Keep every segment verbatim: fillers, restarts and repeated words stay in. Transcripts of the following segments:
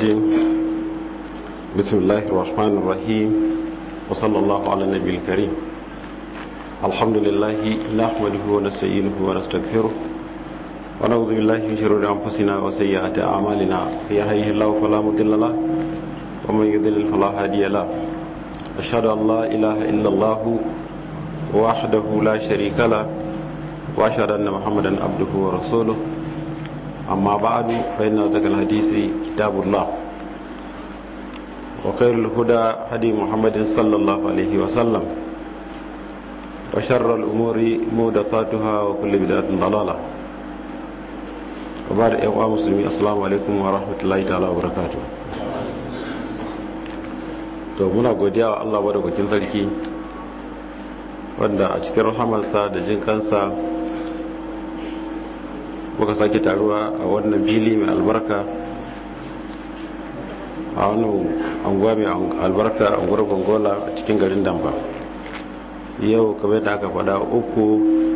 الرجيم بسم الله الرحمن الرحيم وصلى الله على النبي الكريم. الحمد لله نحمده ونستعينه ونستغفره ونعوذ بالله من شرور انفسنا وسيئات اعمالنا. يهده الله فلا مضل له ومن يضلل فلا هادي له. اشهد ان لا اله الا الله وحده لا شريك له واشهد ان محمدا عبده ورسوله. أما بعد فإن أصدق الحديث كتاب الله وخير الهدى هدي محمد صلى الله عليه وسلم وشر الأمور محدثاتها وكل بدعة ضلالة. وبعد أيها المسلمين السلام عليكم ورحمة الله تعالى وبركاته. to muna godiya wa Allah madaukakin sarki wanda a cikin rahamarsa da jin kansa muka sake taruwa a wannan fili mai albarka a wannan anguwa mai albarka anguwar gongola a cikin garin Damba. Yau kamar da aka faɗa uku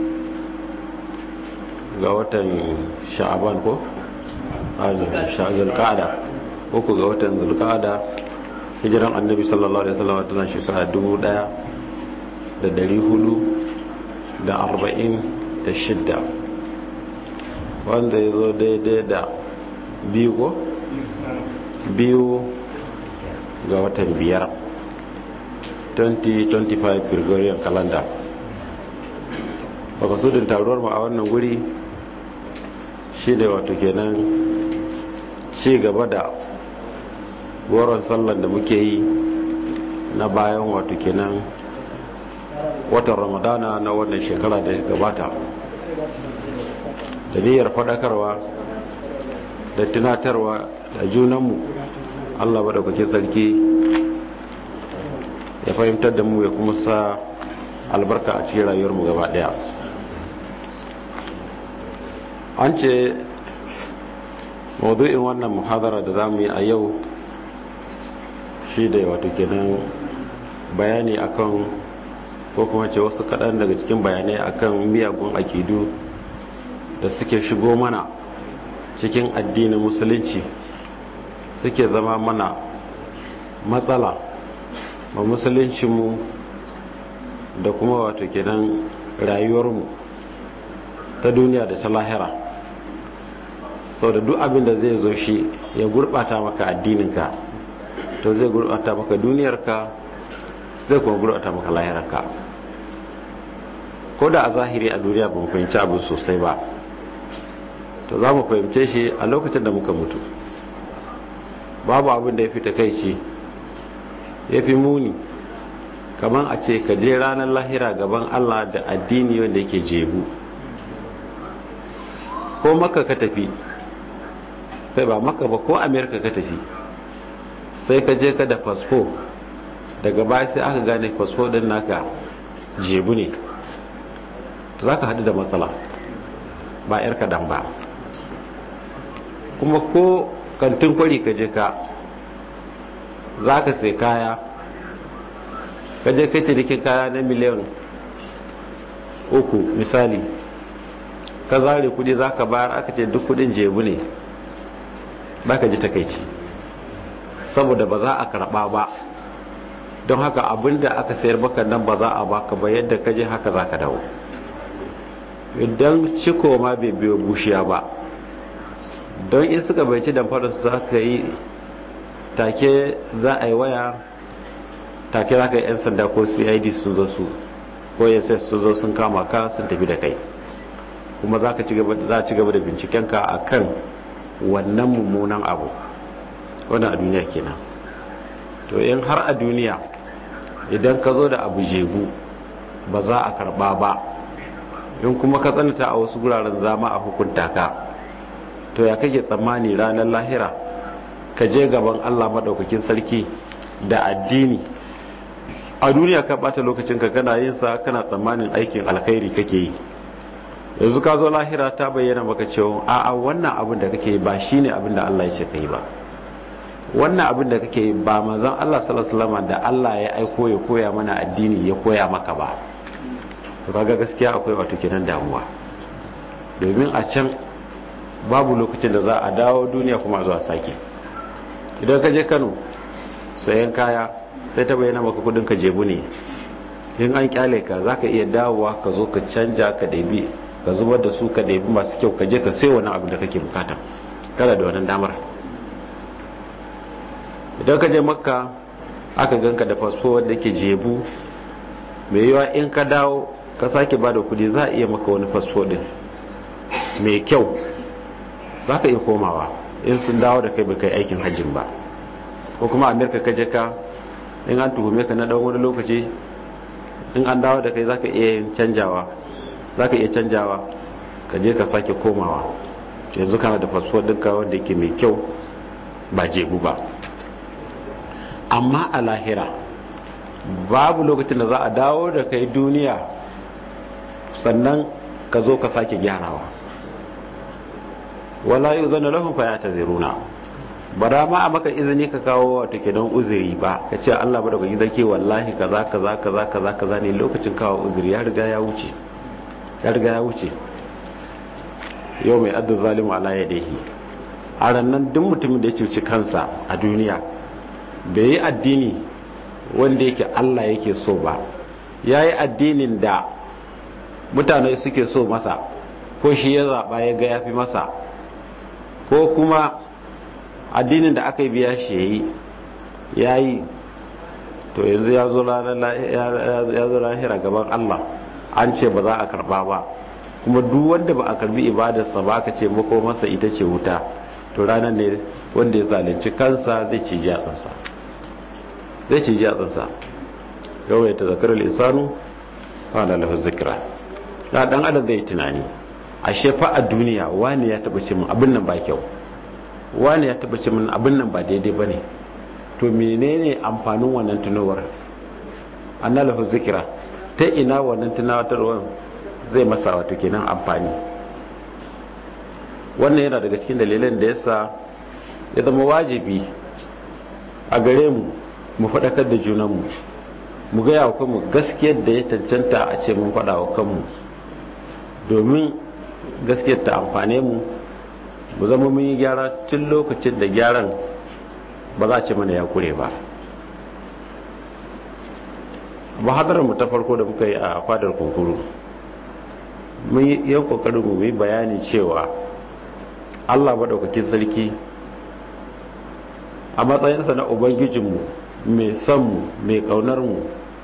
ga watan sha'aban ko zulqa'ada uku ga watan zulqa'ada hijiran annabi sallallahu alaihi wasallam tana shekara dubu ɗaya da dari hudu da arba'in da shidda, wanda ya zo daidai da biyu ko biyu ga watan biyar twenty twenty-five Gregorian calendar. makasudin taruwar mu a wannan guri shi ne wato kenan ci gaba da goron sallan da muke yi na bayan wato kenan watan ramadana na wannan shekara da gabata, da niyyar faɗakarwa da tunatarwa da junanmu. Allah madaukakin sarki ya fahimtar da mu ya kuma sa albarka a cikin rayuwarmu gaba ɗaya. an ce maudu'in wannan muhadara da za mu yi a yau shi da wato kenan bayani akan, ko kuma ce wasu kaɗan daga cikin bayanai akan miyagun akidu da suke shigo mana cikin addinin musulunci, suke zama mana matsala ma musuluncinmu da kuma wato kenan rayuwarmu ta duniya da ta lahira. sau da duk abin da zai zo shi ya gurɓata maka addininka, to zai gurɓata maka duniyarka, zai kuma gurɓata maka lahirarka. ko da a zahiri a duniya ba mu fahimci abin sosai ba, to za mu fahimce shi a lokacin da muka mutu. babu abin da ya fi takaici ya fi muni kamar a ce ka je ranar lahira gaban Allah da addini wanda yake jebu. ko maka ka tafi, kai ba maka ba, ko amerika ka tafi, sai ka je ka da fasfo, daga baya sai aka gane fasfo din naka jebu ne, to za ka haɗu da matsala ba 'yar kaɗan ba. kuma ko kantin kwari ka je ka za ka sai kaya, ka je kai cinikin kaya na miliyan uku misali, ka zare kudi za ka bayar, aka ce duk kudin jebu ne, ba ka ji takaici saboda ba za a karba ba. don haka abinda aka sayar baka nan ba za a baka ba, yadda ka je haka za ka dawo. idan ciko ma bai biyo bushiya ba, don in suka bai ci damfarar su za ka yi take, za a yi waya take, za ka yi 'yan sanda ko C I D sun zo su, ko S S sun zo sun kama ka sun tafi da kai, kuma za a ci gaba da bincikenka a kan wannan mummunan abu. wannan a duniya kenan. to in har a duniya idan ka zo da abu jegu ba za a karba ba, in kuma ka tsananta a wasu guraren zama a hukunta ka, to ya kake tsammani ranar lahira ka je gaban Allah madaukakin sarki da addini? a duniya ka bata lokacinka kana yin sa, kana tsammanin aikin alkhairi kake yi. yanzu ka zo lahira ta bayyana maka cewa a'a wannan abin da kake yi ba shine abin da Allah ya ce kai ba. wannan abin da kake yi ba manzon Allah sallallahu alaihi wasallam da Allah ya aiko ya koya mana addini ya koya maka ba. to kaga gaskiya akwai wato kenan damuwa, domin a can babu lokacin da za a dawo duniya kuma zuwa sake. idan ka je Kano sayan kaya sai ta bayyana maka kudin ka jebu ne, in an kyale ka zaka iya dawowa ka zo ka canja ka ɗebi ka zubar da su ka ɗebi masu kyau ka je ka sai wani abu da kake bukata, kada da wannan damar. idan ka je Makka aka ganka da fasfo wanda ke jebu, mai yiwa in ka dawo ka sake ba da kudi za a iya maka wani fasfo din mai kyau, za ka iya komawa in sun dawo da kai ba kai aikin hajjin ba. ko kuma Amerika ka je ka, in an tuhume ka na dan wani lokaci, in an dawo da kai za ka iya canjawa za ka iya canjawa ka je ka sake komawa, yanzu kana da fasfo ɗinka wanda yake mai kyau ba jebu ba. amma a lahira babu lokacin da za a dawo da kai duniya sannan ka zo ka sake gyarawa. wala yi zana lahun fa ya ta ziruna, ba da ma a maka izini ka kawo wato kenan uzuri ba, ka ce Allah ba da bai zake wallahi kaza kaza kaza kaza kaza ne, lokacin kawo uzuri ya riga ya wuce ya riga ya wuce. yau mai addu zalimu ala yadihi, a rannan duk mutumin da ya cuci kansa a duniya bai yi addini wanda yake Allah yake so ba, ya yi addinin da mutane suke so masa, ko shi ya zaɓa ya ga ya fi masa, ko kuma addinin da aka biya shi ya yi ya yi, to yanzu ya zo lahira gaban Allah an ce ba za a karba ba, kuma duk wanda ba a karbi ibadarsa ba aka ce mako masa ita ce wuta, to ranar ne wanda ya zalunci kansa zai ci jatsansa zai ci jatsansa yau ya tazakar al-insanu qala lahu zikra. da dan adam zai tunani, ashe fa a duniya wani ya taba ce min abin nan ba kyau, wani ya taba ce min abin nan ba daidai bane, to menene amfanin wannan tunowar? anna lahu zikra, ta ina wannan tunatarwar zai masa wato kenan amfani? wannan yana daga cikin dalilan da yasa ya zama wajibi a gare mu mu faɗakar da junanmu, mu gaya wa kanmu gaskiyar da ya cancanta a ce mun faɗa wa kanmu, domin gaskiyar ta amfane mu, mu zama mun yi gyara tun lokacin da gyaran ba za a ce mana ya kure ba. mahadarar mu ta farko da muka yi a fadar kunkuru, mun yi kokarin mu yi bayani cewa Allah madaukakin sarki a matsayinsa na ubangijinmu mai son mu mai kaunar mu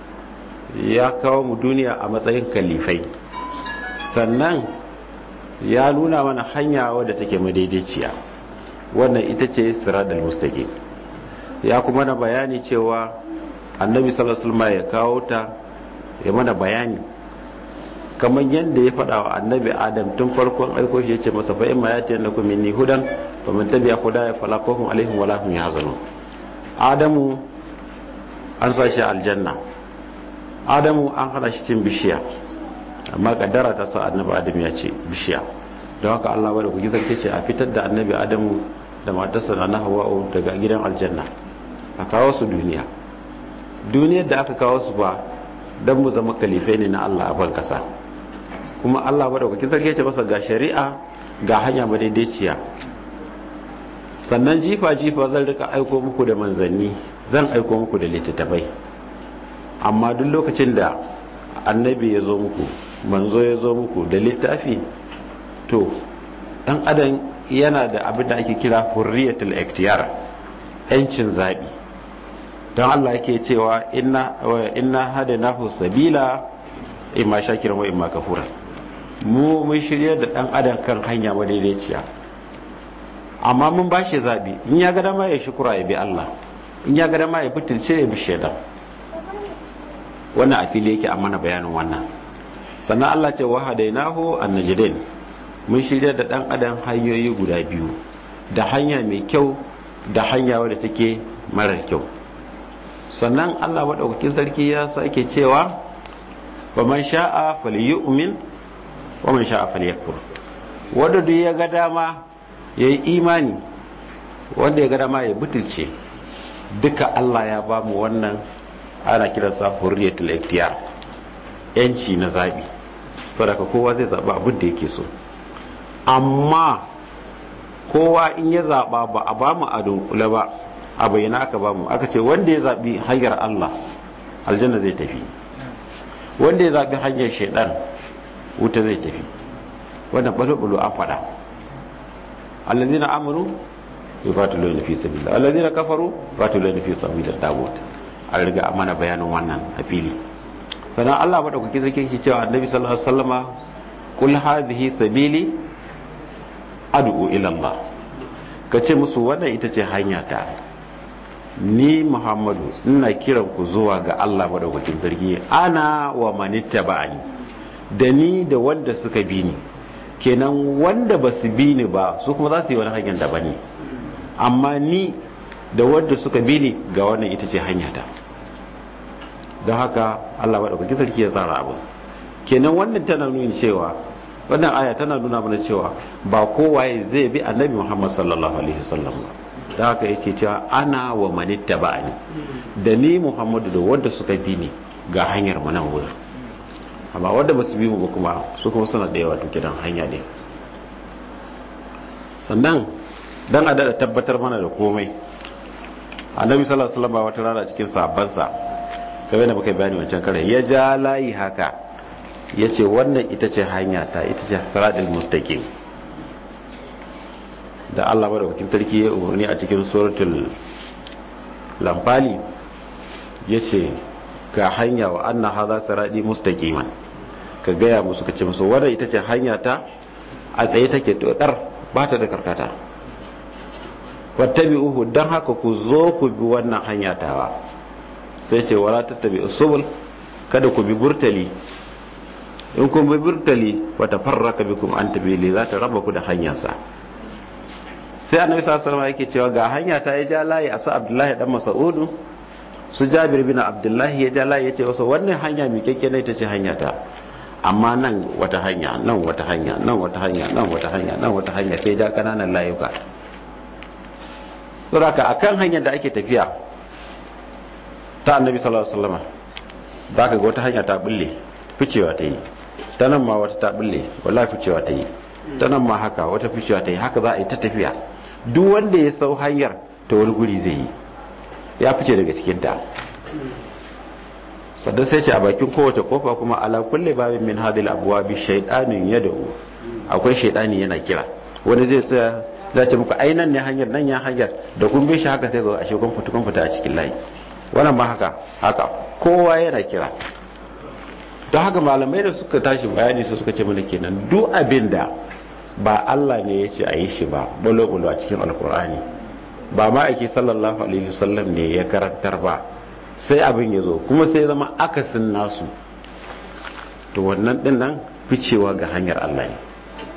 ya kawo mu duniya a matsayin kalifai, sannan ya nuna mana hanya wadda take madaidaiciya, wannan ita ce siratal mustaqim. ya kuma na bayani cewa annabi sallallahu alaihi wasallam ya kawo ta ya mana bayani kamar yadda ya faɗa wa annabi adam tun farkon aiko shi, yace masa fa in ma yati annakum minni hudan fa man tabi'a hudaya fala khawfun alaihim wala hum yahzanun. adamu an sa shi aljanna, adamu an hana shi cin bishiya, amma kaddara ta sa annabi adam ya ce bishiya, don haka Allah bada ku gizarce ce a fitar da annabi adamu da matarsa na hawa'u daga gidan aljanna a kawo su duniya. duniyar da aka kawo su ba don mu zama kalifai ne na Allah a ban kasa, kuma Allah madaukakin sarki ce masa ga shari'a ga hanya madaidaiciya, sannan jifa jifa zan rika aiko muku da manzanni, zan aiko muku da littattafai, amma duk lokacin da annabi ya zo muku, manzo ya zo muku da littafi, to dan adam yana da abin da ake kira hurriyatul ikhtiyar, yancin zabi. don Allah yake cewa inna inna hadanahu sabila imma shakiran wa imma kafura, mu mun shirye da dan adam kan hanya madaidaiciya, amma mun bashi zabi, in ya ga dama ya shukura ya bi Allah, in ya ga dama ya butulce ya bi shedan. wannan a fili yake amma na bayanin wannan. sannan Allah ce wa hadainahu an-najdain, mun shirye da dan adam hanyoyi guda biyu, da hanya mai kyau da hanya wadda take marar kyau. sannan Allah madaukakin sarki ya sake cewa wa man sha'a falyu'min wa man sha'a falyakfur, wanda duk ya ga dama yayi imani, wanda ya ga dama ya butulce, duka Allah ya ba mu wannan, ana kiransa hurriyatul ikhtiyar, yanci na zabi, saboda kowa zai zaba abin da yake so. amma kowa in ya zaba ba a ba mu a dunkule ba, a bayyana aka bamu aka ce wanda ya zabi hanyar Allah aljanna zai tafi, wanda ya zabi hanyar shaidan wuta zai tafi. wannan bulu an fada allazina amanu yuqatiluna fi sabilillah allazina kafaru yuqatiluna fi sabilillah dagut an riga mana bayanin wannan a fili. sannan Allah madaukaki zai yake cewa annabi sallallahu alaihi wasallama kul hadhihi sabili ad'u ila Allah, kace musu wannan ita ce hanya ta ni Muhammadu ina kiran ku zuwa ga Allah madaukakin sarki, ana wa manittaba'ani, da ni da wanda suka bi ni. kenan wanda ba su bi ni ba su kuma za su yi wani hanyar da bane, amma ni da wanda suka bi ni ga wannan ita ce hanya ta. don haka Allah madaukakin sarki ya tsara abu. kenan wannan tana nuna cewa wannan aya tana nuna mana cewa ba kowaye zai bi annabi Muhammad sallallahu alaihi wasallam ba. da haka yake cewa ana wa manittaba'ani, da ni Muhammadu da wanda suka bi ni ga hanyar mu nan wurin. amma wanda ba su bi mu ba kuma su kuma suna da yawa to kidan hanya ne. sannan dan a da tabbatar mana da komai, annabi sallallahu alaihi wasallam wata rana cikin sahabbansa kamar da muka bayani wancan kare ya ja layi haka yace wannan ita ce hanya ta, ita ce siratal mustaqim. da Allah madaukakin sarki ya umarni a cikin suratul lamfali yace ga hanya wa anna hadha sirati mustaqiman, ka gaya musu ka ce musu wannan ita ce hanya ta a tsaye take dodar ba ta da karkata. wattabi'uhu, dan haka ku zo ku bi wannan hanya tawa. sai ce wala tattabi'us subul, kada ku bi burtali, in kun bi burtali wata farraka bikum an tabili, za ta raba ku da hanyarsa. sai annabi sallallahu alaihi wasallam yake cewa ga hanya ta ya ja layi a su Abdullahi dan Mas'udu, su Jabir bin Abdullahi ya ja layi yace wasu wannan hanya mai kekke ne tace hanya ta, amma nan wata hanya nan wata hanya nan wata hanya nan wata hanya nan wata hanya sai ja kananan layuka. saboda akan hanyar da ake tafiya ta annabi sallallahu alaihi wasallam zaka ga wata hanya ta bulle ficewa ta yi, ta nan ma wata ta bulle wallahi ficewa ta yi, ta nan ma haka wata ficewa ta yi, haka za a yi ta tafiya. duk wanda ya sau hanyar ta wani guri zai yi, ya fice daga cikin ta. sadda sai ce a bakin kowace kofa kuma ala kulli babin min hadhihi al-abwabi shaytanun yad'u, akwai shaytani yana kira. wani zai tsaya zai ce muku ai nan ne hanyar, nan ya hanyar, da kun bi shi haka sai ga ashe kun fita kun fita a cikin layi. wannan ma haka haka kowa yana kira. don haka malamai da suka tashi bayani su suka ce mana kenan duk abinda ba Allah ne ya ce a yi shi ba balo-balo a cikin alkur'ani, ba ma ake sallallahu alaihi wasallam ne ya karantar ba, sai abin ya zo kuma sai zama akasin nasu, to wannan din nan ficewa ga hanyar Allah ne.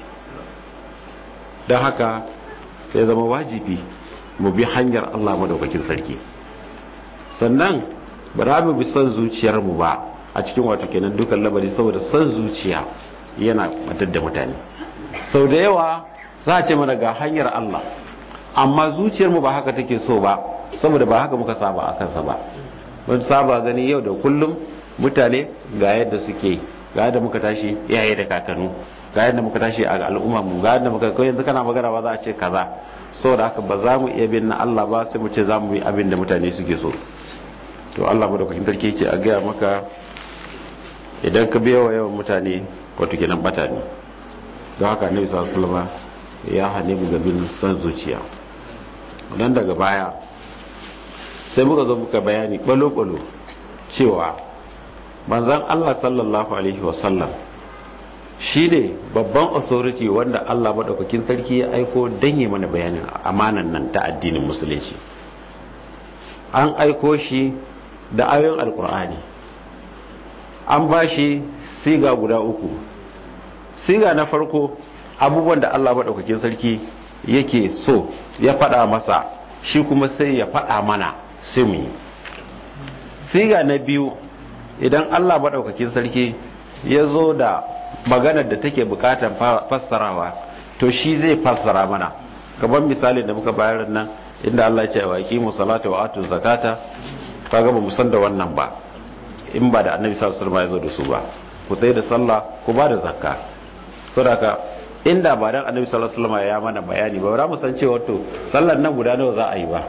don haka sai zama wajibi mu bi hanyar Allah madaukakin sarki. sannan ba za mu bi son zuciyarmu ba a cikin wato kenan dukan labari, saboda son zuciya yana matar da mutane. sau da yawa za a ce mana ga hanyar Allah, amma zuciyarmu ba haka take so ba, saboda ba haka muka saba a kansa ba. mun saba gani yau da kullum mutane ga yadda suke, ga yadda muka tashi iyaye da kakannu, ga yadda muka tashi a al'umma mu, ga yadda muka kai yanzu kana magana ba za a ce kaza. saboda haka ba za mu iya bin na Allah ba, sai mu ce za mu yi abin da mutane suke so. to Allah madaukakin sarki ce a gaya maka idan ka biya wa yawan mutane wato kenan bata ne. don haka annabi sallallahu alaihi wasallam ya hane mu gabin san zuciya. dan daga baya sai muka zo muka bayani balo-balo cewa manzon Allah sallallahu alaihi wasallam shine babban authority wanda Allah madaukakin sarki ya aiko dan yi mana bayanin amanan nan ta addinin musulunci. an aiko shi da ayoyin alkur'ani, an ba shi siga guda uku. siga na farko abubuwan da Allah maɗaukakin sarki yake so ya faɗa masa, shi kuma sai ya faɗa mana sai mu yi. siga na biyu, idan Allah maɗaukakin sarki ya zo da maganar da take bukatar fassarawa, to shi zai fassara mana. gaban misalin da muka bayar nan inda Allah ya ce wa aqimu salata wa atu zakata, kaga ba mu san da wannan ba in ba da annabi sallallahu alaihi wasallam ya zo da su ba. ku tsaye da sallah, ku ba da zakka. saboda inda ba dan annabi sallallahu alaihi wasallam ya mana bayani ba, ba mu san cewa to sallar nan guda nawa za a yi ba,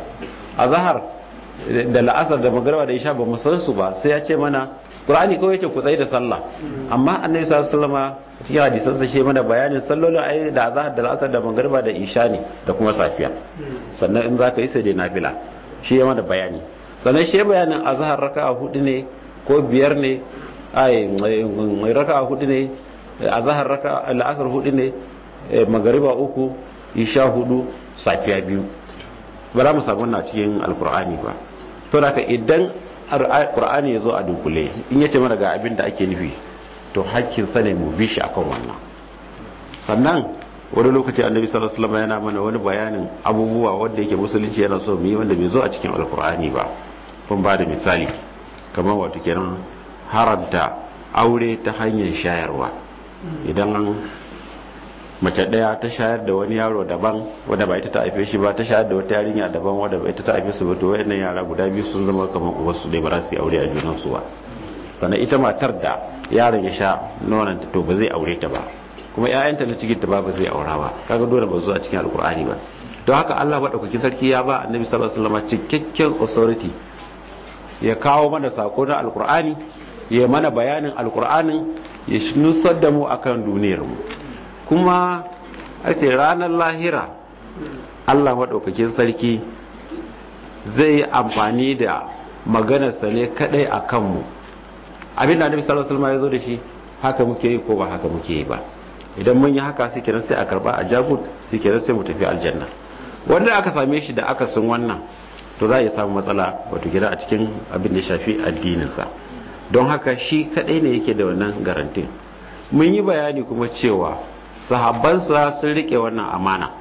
azhar da la'asar da magriba da isha ba mu san su ba sai ya ce mana Qur'ani kawai yace ku tsaye da sallah amma annabi sallallahu alaihi wasallam cikin hadisan sa shi mana bayanin sallolin ai da azhar da la'asar da magriba da isha ne da kuma safiya sannan in zaka yi sai dai nafila shi ya mana bayani sannan shi bayanin azhar raka'a hudu ne ko biyar ne ai mai raka'a hudu ne azhar raka'a la'asar hudu ne magriba uku isha hudu safiya biyu ba za mu samu wannan cikin alkur'ani ba to da ka idan alkur'ani ya zo a dunkule in yace mana ga abin da ake nufi to hakkin sa ne mu bi shi akan wannan sannan wani lokaci annabi sallallahu alaihi wasallam yana mana wani bayanin abubuwa wanda yake musulunci yana so mu yi wanda bai zo a cikin alkur'ani ba kun ba da misali kamar wato kenan haramta aure ta hanyar shayarwa idan mace daya ta shayar da wani yaro daban wanda ba ita ta haife shi ba ta shayar da wata yarinya daban wanda ba ita ta haife su ba to wayannan yara guda biyu sun zama kamar uwarsu dai ba za su yi aure a junan su ba sannan ita matar da yaron ya sha nonon ta to ba zai aure ta ba kuma ƴaƴanta na cikin ta ba ba zai aura ba kaga dole ba zo a cikin alkur'ani ba don haka Allah madaukakin sarki ya ba annabi sallallahu alaihi wasallam cikakken authority ya kawo mana sako na alkur'ani ya mana bayanin alkur'anin ya nusar da mu akan duniyar mu kuma a ce ranar lahira Allah maɗaukakin sarki zai yi amfani da maganarsa ne kadai a kanmu abinda annabi sallallahu alaihi wasallam ya zo da shi haka muke yi ko ba haka muke yi ba idan mun yi haka sai kenan sai a karba a jabut sai kenan sai mu tafi aljanna wanda aka same shi da aka sun wannan to za a yi samu matsala wato gida a cikin abin da shafi addininsa don haka shi kadai ne yake da wannan garantin mun yi bayani kuma cewa sahabbansa sun rike wannan amana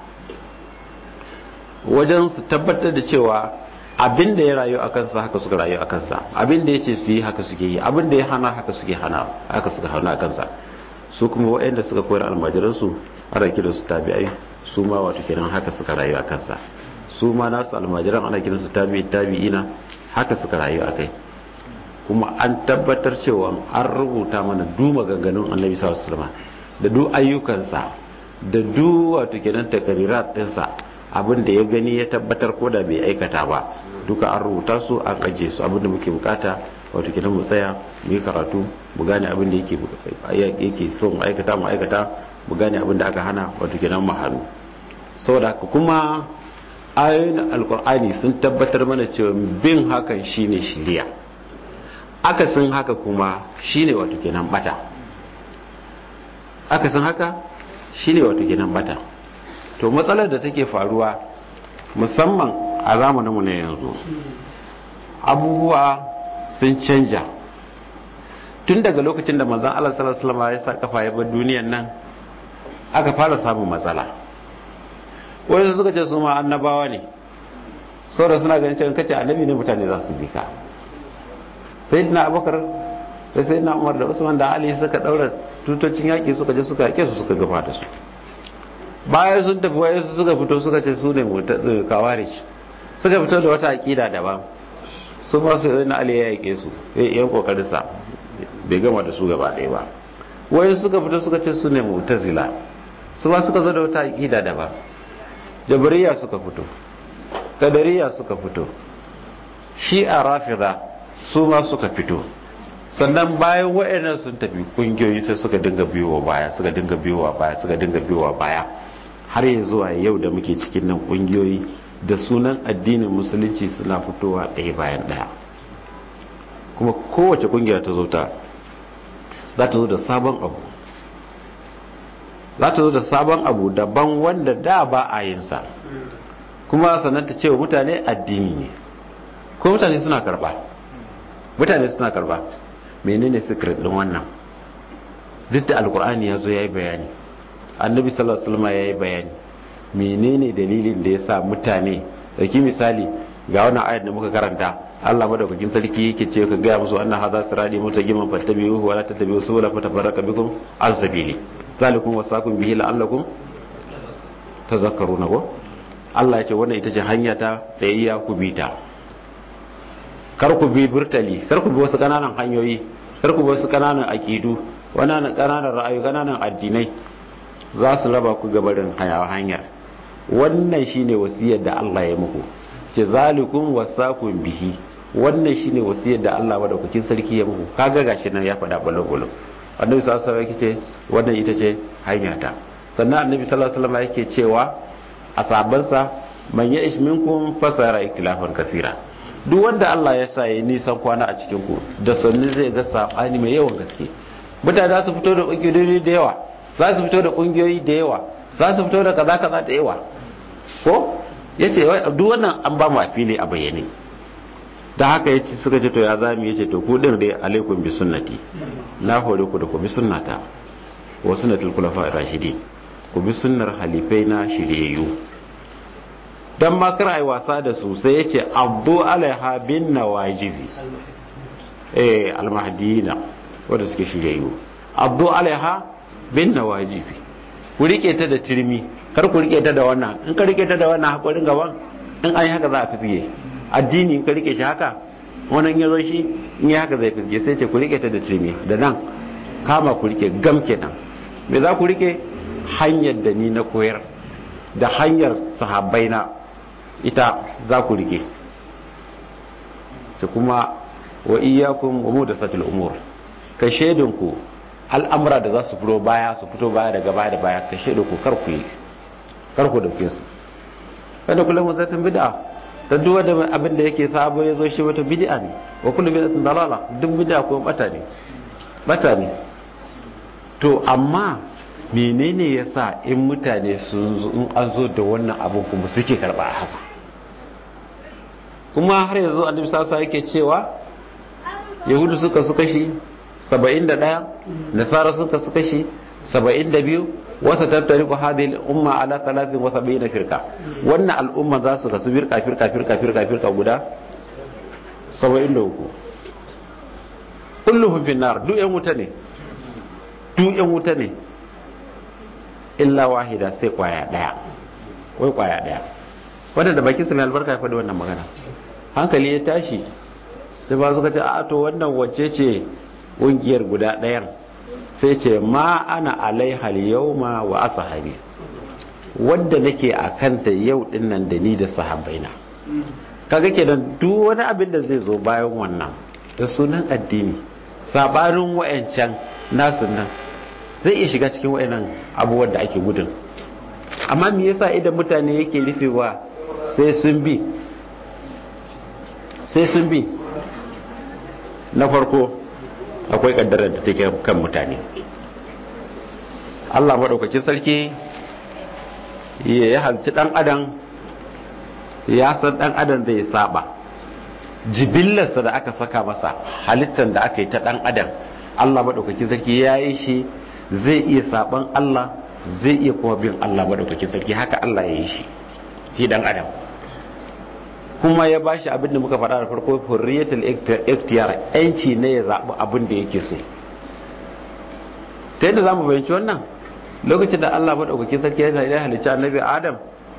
wajen su tabbatar da cewa abin da ya rayu a kansa haka suka rayu a kansa abin da ya ce su yi haka suke yi abin da ya hana haka suke hana haka suka hana a kansa su kuma waɗanda suka koyar almajiransu ana kiran su tabi'ai su ma wato kenan haka suka rayu a kansa su ma nasu almajiran ana kiran su tabi'i tabi'ina haka suka rayu a kai kuma an tabbatar cewa an rubuta mana duma ganganun annabi sallallahu alaihi wasallam da duk ayyukansa da duk wato kenan takarirat ɗinsa abin da ya gani ya tabbatar ko da bai aikata ba duka an rubuta su an aje su abin da muke bukata wato kenan mu tsaya mu yi karatu mu gane abin da yake yake so mu aikata mu aikata mu gane abin da aka hana wato kenan mu hannu saboda haka kuma ayoyin alkur'ani sun tabbatar mana cewa bin hakan shine shiriya akasin haka kuma shine wato kenan bata akasin haka shine wato kenan bata to matsalar da take faruwa musamman a zamanin mu na yanzu abubuwa sun canja tun daga lokacin da manzon Allah sallallahu alaihi wasallam ya sa kafa ya bar duniyar nan aka fara samun matsala wai suka ce su ma annabawa ne saboda suna ganin cewa kace annabi ne mutane za su bi ka sayyidina Abubakar da sayyidina Umar da Usman da Ali suka daura tutocin yaki suka je suka yake su suka gaba da su bayan sun tafi waye su suka fito suka ce su ne kawarish suka fito da wata aqida daban su ma su na Ali ya yake su yan kokarin sa bai gama da su gaba ɗaya ba waye suka fito suka ce su ne mu'tazila su ma suka zo da wata aqida daban jabriya suka fito kadariya suka fito shi'a rafida su ma suka fito sannan bayan wayannan sun tafi kungiyoyi sai suka dinga biyowa baya suka dinga biyowa baya suka dinga biyowa baya har ya zuwa yau da muke cikin nan kungiyoyi da sunan addinin musulunci suna fitowa ɗaya bayan ɗaya kuma kowace kungiya ta zo ta za ta zo da sabon abu za ta zo da sabon abu daban wanda da ba a yin sa kuma sannan ta ce wa mutane addini ne ko mutane suna karba mutane suna karba menene secret din wannan duk da alkur'ani ya zo ya yi bayani annabi sallallahu alaihi wasallam ya yi bayani menene dalilin da ya sa mutane dauki misali ga wannan ayat da muka karanta Allah madaukakin sarki yake ce ka ga musu anna hadha sirati mutaqiman fattabi'uhu wa la tattabi'u subula fatafarraqa bikum an sabili zalikum wasakum bihi la'allakum tazakkaruna ko Allah ya ce wannan ita ce hanya ta tsayayya ku bi ta kar ku bi burtali kar ku bi wasu kananan hanyoyi kar ku bi wasu kananan aqidu wannan kananan ra'ayi kananan addinai za su raba ku gabarin hanyar wannan shine wasiyar da Allah ya muku ce zalikum wasakum bihi, wannan shine wasiyar da Allah madaukakin sarki ya muku. Kaga gashi nan ya faɗa balo-balo. Annabi sallallahu alaihi wasallam yake ce wannan ita ce hanyata. Sannan Annabi sallallahu alaihi wasallam yake cewa a sahabbansa man ya'ish minkum fasara ikhtilafan kathira. Duk wanda Allah ya sa ya nisan kwana a cikin ku da sanni zai ga sabani mai yawan gaske. Mutane za su fito da kungiyoyi da yawa, za su fito da kungiyoyi da yawa, za su fito da kaza kaza da yawa. Ko yace duk wannan an ba mu a fili a bayyane. Da haka yace suka ce to ya zamu yace to ku din dai alaikum bi sunnati, na hore ku da ku bi sunnata wa sunnatul khulafa ar-rashidin, ku bi sunnar halifai na shiryayyu. Dan ma kar ai wasa da su sai yace abdu alaiha bin nawajizi, eh al-mahdiyina wanda suke shiryayyu, abdu alaiha bin nawajizi, ku rike ta da turmi, kar ku rike ta da wannan. In ka rike ta da wannan hakurin gaban, in an yi haka za a fitsige addini. In ka rike shi haka, wannan ya zo shi in yi haka zai fitsige. Sai ce ku rike ta da turmi, da nan kama ku rike gam kenan. Me za ku rike? Hanyar da ni na koyar da hanyar sahabbai na, ita za ku rike. sai kuma wa iyyakum wa muhdathatil umur, ka shedin ku al'amura da za su fito baya su fito baya daga baya da baya, ka shedin ku kar ku yi kar ku dauke su. kada kullum muzatin bid'a, ta duwa da abin da yake sabo ya zo shi wata bid'a ne, wa kullu bid'atin dalala, duk bid'a ko bata ne bata ne. To amma menene yasa in mutane sun zo in an zo da wannan abin kuma suke karba haka? Kuma har yanzu annabi sallallahu alaihi yake cewa yahudu suka su kashi saba'in da ɗaya, nasara suka su kashi saba'in da biyu, wasa tattariku hadhihi al-umma ala thalathin wa sab'ina firqa. Wannan al'umma za su kasu firqa firqa firqa firqa firqa guda saba'in da uku. Kulluhum fi nar, duk yan wuta ne, duk yan wuta ne, illa wahida, sai kwaya daya, wai kwaya daya, wanda da bakin sa mai albarka ya faɗi wannan magana. Hankali ya tashi, sai ba suka ce a to wannan wacce ce ƙungiyar guda ɗayan? Sai ce ma ana alaihal yawma wa ashabi, wanda nake a kanta yau din nan da ni da sahabbaina. Kaga kenan duk wani abin da zai zo bayan wannan da sunan addini sabarin wayancan nasu nan zai iya shiga cikin wayannan abubuwan da ake gudun. Amma me yasa idan mutane yake rufewa sai sun bi sai sun bi na farko akwai kaddarar da take kan mutane. Allah madaukakin sarki ya halci dan adam, ya san dan adam zai saba, jibillarsa da aka saka masa, halittar da aka yi ta dan adam, Allah madaukakin sarki ya yi shi zai iya saban Allah, zai iya kuma bin Allah madaukakin sarki. Haka Allah ya yi shi shi dan adam, kuma ya bashi abin da muka faɗa da farko, hurriyatul ikhtiyar, yanci ne ya zaɓi abin da yake so. Ta yadda zamu bayyana wannan, lokacin da Allah madaukakin sarki ya halicci annabi Adam,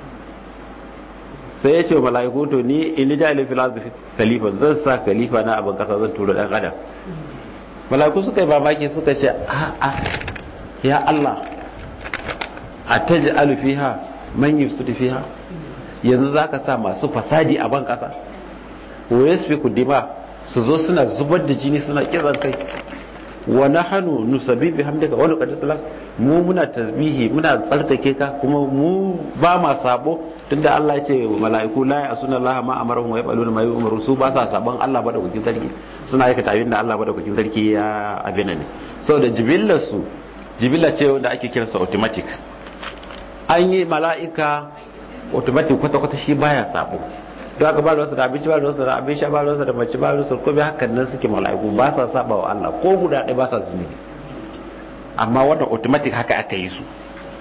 sai ya ce wa mala'iku to ni in ja'ala fil ardi khalifa, zan sa khalifa na abin kasa, zan tura dan adam. Mala'iku suka yi mamaki suka ce a a ya Allah, ataj'alu fiha man yufsidu fiha, yanzu za ka sa masu fasadi a ban kasa, wa yasfiku dima, su zo suna zubar da jini suna kiran kai, wa nahnu nusabbihu bihamdika wa nuqaddisu lak, mu muna tasbihi muna tsarkake ka kuma mu ba ma sabo. Tunda Allah ya ce mala'iku la ya'suna Allah ma amaruhum wa yaf'aluna ma yu'maru, su ba sa sabon Allah ba da kukin sarki, suna aikata abin da Allah ba da kukin sarki ya abina ne. Saboda jibillar su jibilla ce wanda ake kiransa automatic. An yi mala'ika automatic kwata-kwata shi baya sabo, don haka ba ruwansa da abinci, ba ruwansa da abin sha, ba ruwansa da mace, ba ruwansa ko bai hakan nan suke mala'iku, ba sa saba wa Allah ko guda ɗaya, ba sa zunubi. Amma wannan automatic haka aka yi su.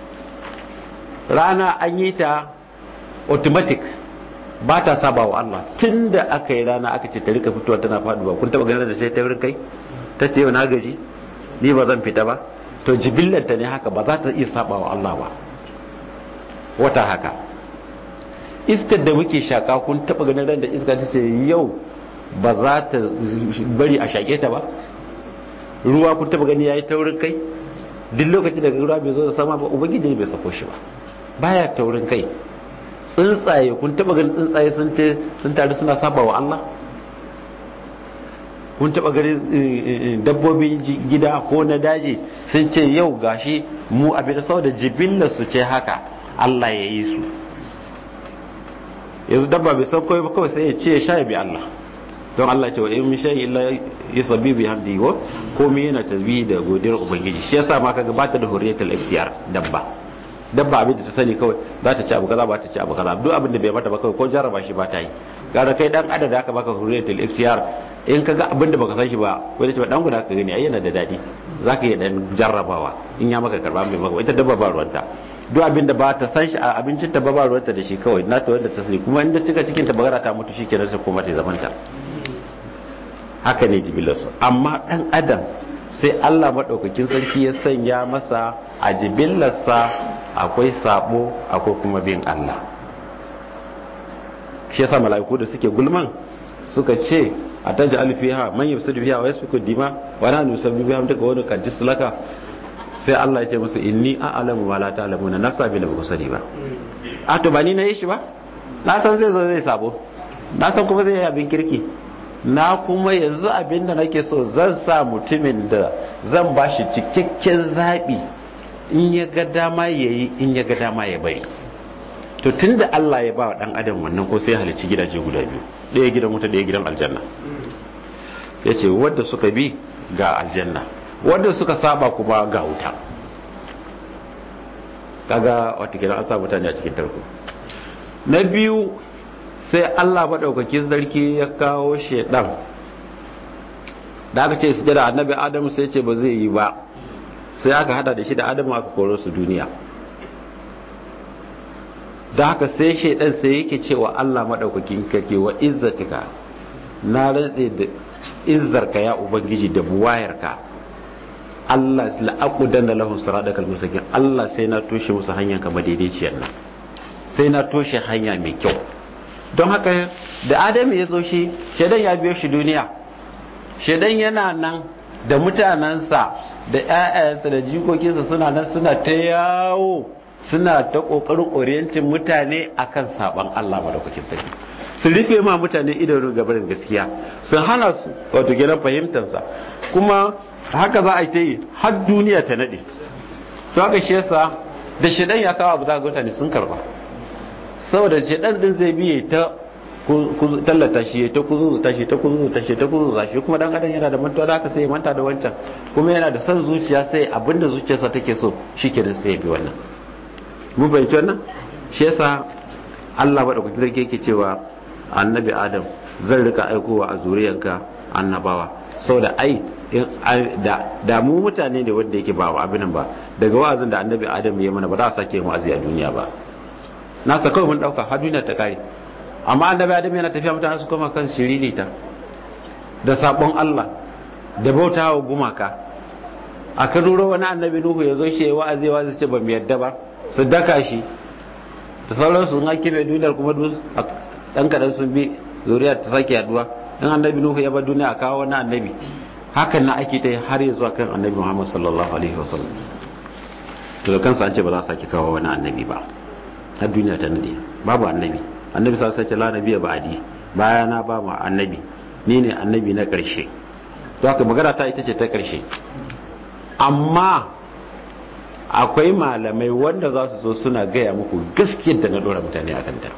Rana an yi ta automatic, ba ta saba wa Allah. Tun da aka yi rana aka ce ta rika fitowa tana faduwa, kun taba ganin da sai ta wurin kai ta ce yau na gaji ni ba zan fita ba, to jibillanta ne haka, ba za ta iya saba wa Allah ba. Wata haka iskar da muke shaka, kun taba ganin ran da iska ta ce yau ba za ta bari a shake ta ba? Ruwa kun taba gani yayi taurin kai? Duk lokacin da ruwa bai zo da sama ba, ubangiji bai sako shi ba, baya taurin kai. tsuntsaye kun taba ganin tsuntsaye sun ce sun taru suna saba wa Allah? kun taba ganin dabbobin gida ko na daji sun ce yau gashi mu abin da saboda jibillar su ce haka Allah ya yi su. yanzu dabba bai san kawai ba kawai sai ya ce sha ya bi Allah, don Allah ce wa in min shay'in illa yusabbihu bihamdihi wa komai yana tasbihi da godiyar ubangiji. shi yasa ma kaga bata da hurriyatul ikhtiyar dabba dabba abin da ta sani kawai za ta ci abu kaza ba ta ci abu kaza, duk abin da bai mata ba kawai ko jarraba shi ba ta yi. gara kai dan adam da aka baka hurriyatul ikhtiyar, in kaga abin da baka san shi ba ko da ce dan guda ka gani ai yana da dadi zaka yi dan jarrabawa in ya maka karba mai maka. ita dabba ba ruwanta, duk abin da ba ta san shi a abincin ta ba ba ruwanta da shi kawai na ta wanda ta sani, kuma inda cika cikin ta bagara ta mutu shikenan sai kuma ta zamanta. haka ne jibilarsu. amma dan adam sai Allah madaukakin sarki ya sanya masa a jibilarsa akwai sabo akwai kuma bin Allah. shi yasa mala'iku da suke gulman suka ce ataj'al fiha man yufsidu fiha wa yasfiku dima wa la nusabbihu bihamdika wa nuqaddis laka. sai Allah ya ce musu inni a'lamu ma la ta'lamuna, na sabi da ba ku sani ba. a to ba ni na yi shi ba, na san zai zo zai sabo, na san kuma zai yi abin kirki, na kuma yanzu abin da nake so zan sa mutumin da zan ba shi cikakken zaɓi, in ya ga dama ya yi in ya ga dama ya bari. to tun da Allah ya ba wa ɗan adam wannan ko sai halicci gidaje guda biyu, ɗaya gidan wuta ɗaya gidan aljanna. ya ce wadda suka bi ga aljanna, wadda suka saba kuma ga wuta. kaga wata gidan an sa mutane a cikin tarko. na biyu sai Allah maɗaukakin sarki ya kawo shaidan da aka ce su da annabi Adamu sai ce ba zai yi ba, sai aka hada da shi da Adamu aka koro su duniya. da haka sai shaidan sai yake cewa Allah maɗaukakin kake wa izzatika, na rantse da izzarka ya ubangiji da buwayarka, Allah la'aqudanna lahum siratal mustaqim, Allah sai na toshe musu hanyar ka madaidaiciyar nan, sai na toshe hanya mai kyau. don haka da Adamu ya zo shi shaidan ya biyo shi duniya, shaidan yana nan da mutanensa da ƴaƴansa da jikokinsa suna nan suna ta yawo, suna ta kokarin orientin mutane akan saban Allah madaukakin sarki, su rufe ma mutane idanu gaban gaskiya, su hana su wato gidan fahimtarsa. kuma haka za a yi ta yi har duniya ta nade. to haka shi yasa da shaidan ya kawo abu za ga mutane sun karba, saboda shedan din zai biye ta tallata shi ta kuzuzuta shi ta kuzuzuta shi ta kuzuzuta shi, kuma dan adam yana da mantuwa da haka sai ya manta da wancan, kuma yana da son zuciya sai abinda zuciyarsa take so shikenan sai ya bi wannan. mun fahimci wannan. shi yasa Allah madaukakin sarki yake cewa annabi Adam zan rika aikowa a zuriyanka annabawa, saboda ai da da mu mutane ne wanda yake ba wa abinan ba, daga wa'azin da annabi Adam ya mana ba za a sake yin wa'azi a duniya ba. nasa kawai mun dauka har duniya ta kare, amma annabi Adam yana tafiya mutane su koma kan shiririta da sabon Allah da bautawa gumaka. aka duro wani annabi Nuhu ya zo shi ya wa'azi wa'azi ce ba mu yadda ba, su daka shi da sauran sun hake mai duniyar kuma dan kadan sun bi zuriya ta sake yaduwa. dan annabi Nuhu ya bar duniya a kawo wani annabi, hakan na ake ta har ya zuwa kan annabi Muhammad sallallahu alaihi wasallam. to da kansa an ce ba za a sake kawo wani annabi ba har duniya ta nade, babu annabi. annabi sa sai ce la nabiyya ba'di, bayana ba mu annabi, ni ne annabi na karshe. to haka magana ta ita ce ta karshe. amma akwai malamai wanda za su zo suna gaya muku gaskiyar da na dora mutane a kanta,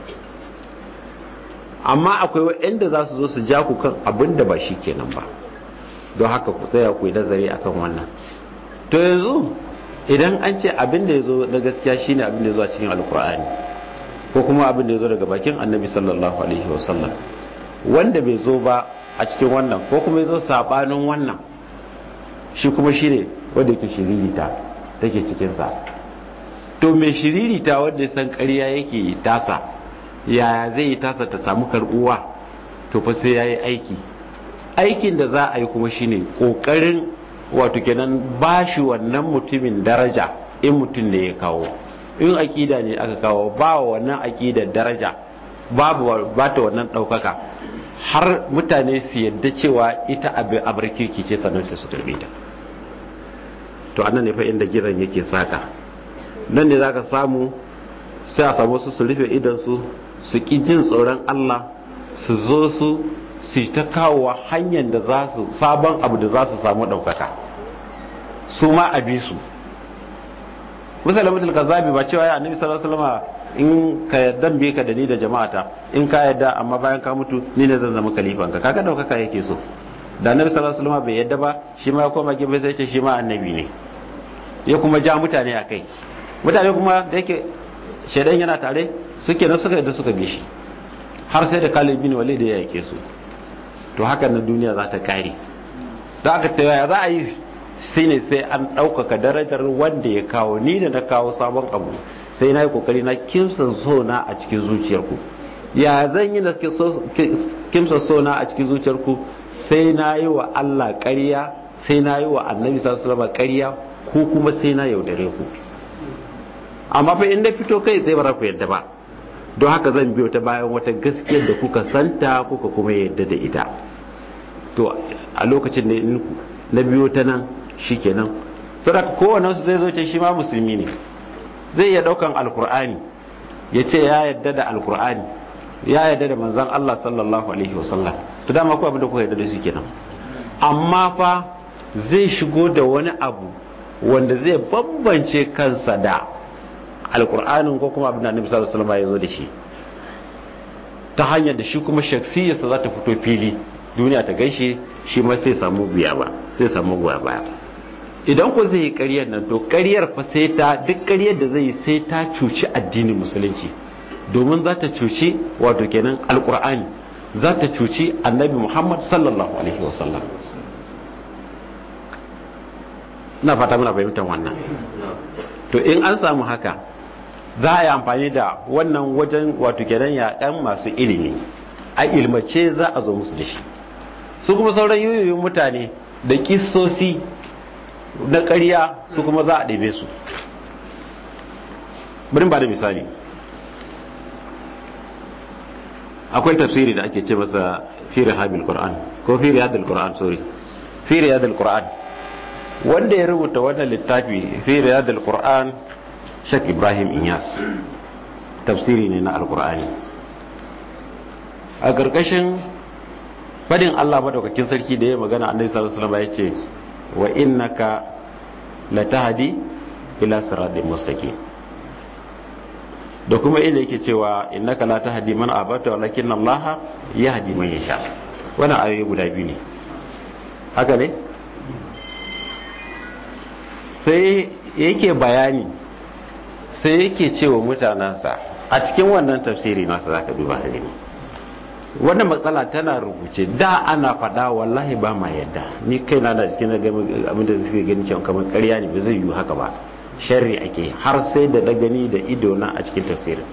amma akwai waɗanda za su zo su ja ku kan abin da ba shi kenan ba. don haka ku tsaya ku yi nazari akan wannan. to yanzu idan an ce abin da ya zo na gaskiya shine abin da ya zo a cikin alkur'ani, ko kuma abin da ya zo daga bakin annabi sallallahu alaihi wasallam, wanda bai zo ba a cikin wannan ko kuma ya zo sabanin wannan, shi kuma shine wanda yake shiririta take cikinsa. to mai shiririta wanda ya san ƙarya yake tasa, yaya zai yi tasa ta samu karɓuwa? to fa sai ya yi aiki. aikin da za a yi kuma shine ƙoƙarin wato kenan ba shi wannan mutumin daraja, in mutum ne ya kawo. in aƙida ne aka kawo, ba wa wannan aƙidar daraja, babu ba ta wannan ɗaukaka, har mutane su yadda cewa ita abar kirki ce, sannan sai su karbe ta. to annan ne fa inda gidan yake saka. nan ne zaka samu sai a samu su su rufe idan su su ki jin tsoron Allah su zo su su ta kawo hanyar da za su sabon abu da za su samu ɗaukaka su ma a bi su. misalin mutul kazabi ba cewa ya annabi sallallahu alaihi wasallam in ka yadda bi ka da ni da jama'ata in ka yadda amma bayan ka mutu ni ne zan zama khalifanka kaga ɗaukaka yake so. da annabi sallallahu alaihi wasallam bai yadda ba shi ma ya koma gefe sai ce shi ma annabi ne ya kuma ja mutane a kai. mutane kuma da yake shaidan yana tare suke na suka yadda suka bi shi har sai da Khalid bin Walid ya yake su. to haka na duniya za ta kare da aka taya za a yi sai ne sai an ɗaukaka darajar wanda ya kawo ni da na kawo sabon abu sai na yi kokari na kimsa sona a cikin zuciyarku. ya zan yi na kimsa sona a cikin zuciyarku sai na yi wa Allah ƙarya sai na yi wa annabi sallallahu alaihi wasallam ƙarya ko kuma sai na yaudare ku. amma fa in da fito kai sai ba ku yadda ba don haka zan biyo ta bayan wata gaskiyar da kuka santa kuka kuma yadda da ita. to a lokacin da na biyo ta nan shikenan saboda kowanne su zai zo ce shi ma musulmi ne zai iya daukan alkur'ani ya ce ya yadda da alkur'ani ya yadda da manzon Allah sallallahu alaihi wasallam to dama ko abin da kuka yadda da shi kenan. amma fa zai shigo da wani abu wanda zai bambance kansa da alkur'anin ko kuma abin da annabi sallallahu alaihi wasallam ya zo da shi ta hanyar da shi kuma shaksiyarsa za ta fito fili duniya ta gaishe shi ma sai samu biya ba sai samu goya baya. idan ko zai yi ƙaryar nan to ƙaryar fa sai ta duk ƙaryar da zai yi sai ta cuci addinin musulunci domin za ta cuci wato kenan alkur'ani za ta cuci annabi Muhammad sallallahu alaihi wasallam. na fata muna fahimtar wannan. to in an samu haka za a yi amfani da wannan wajen wato kenan yaƙan masu ilimi a ilmace za a zo musu da shi. su kuma sauran yoyoyin mutane da kissosi na ƙarya su kuma za a ɗebe su. bari ba da misali akwai tafsiri da ake ce masa fi rihabil qur'an ko fi riyadul qur'an sorry fi riyadul qur'an wanda ya rubuta wannan littafi fi riyadul qur'an Sheikh Ibrahim Inyas tafsiri ne na alqur'ani a karkashin fadin Allah madaukakin sarki da ya magana annabi sallallahu alaihi wasallam ya ce wa innaka latahdi ila siratal mustaqim da kuma inda yake cewa innaka la tahdi man abata walakin Allah yahdi man yasha. wannan ayoyi guda biyu ne haka ne sai yake bayani sai yake cewa mutanansa a cikin wannan tafsiri nasa zaka duba ka gani wannan matsala tana rubuce da ana fada wallahi ba ma yadda ni kaina da cikin abin da suke gani cewa kamar ƙarya ne ba zai yi haka ba sharri ake har sai da na gani da ido na a cikin tafsirin.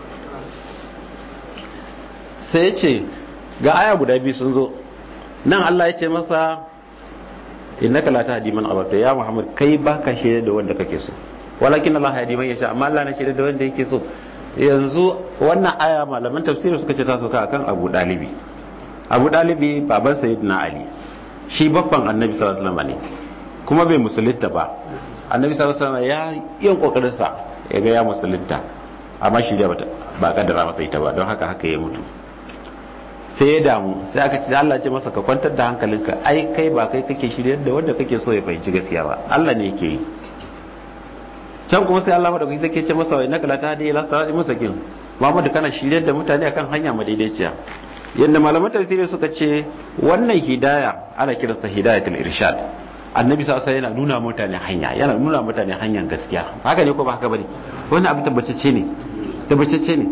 sai ya ce ga aya guda biyu sun zo nan Allah ya ce masa innaka la tahdi man ahbabta ya Muhammad kai baka shirye da wanda kake so walakin Allah yahdi man yasha amma Allah na shirye da wanda yake so. yanzu wannan aya malaman tafsiri suka ce ta soka akan Abu Dalibi. Abu Dalibi baban Sayyidina Ali shi babban Annabi sallallahu alaihi wasallam ne kuma bai musulunta ba. Annabi sallallahu alaihi wasallam ya yin kokarin sa ya ga ya musulunta amma shi da ba kaddara masa ita ba don haka haka ya mutu. sai ya damu sai aka ce Allah ce masa ka kwantar da hankalinka ai kai ba kai kake shiryar da wanda kake so ya fahimci gaskiya ba Allah ne yake yi. can kuma sai Allah madaukaki take ce masa innaka la tahdi ila siratal mustaqim Muhammad kana shiryar da mutane akan hanya madaidaiciya. yanda malaman tafsiri suka ce wannan hidaya ana kiransa hidayatul irshad. Annabi sallallahu alaihi wasallam yana nuna mutane hanya yana nuna mutane hanyar gaskiya haka ne ko ba haka bane wannan abu tabbatacce ne tabbatacce ne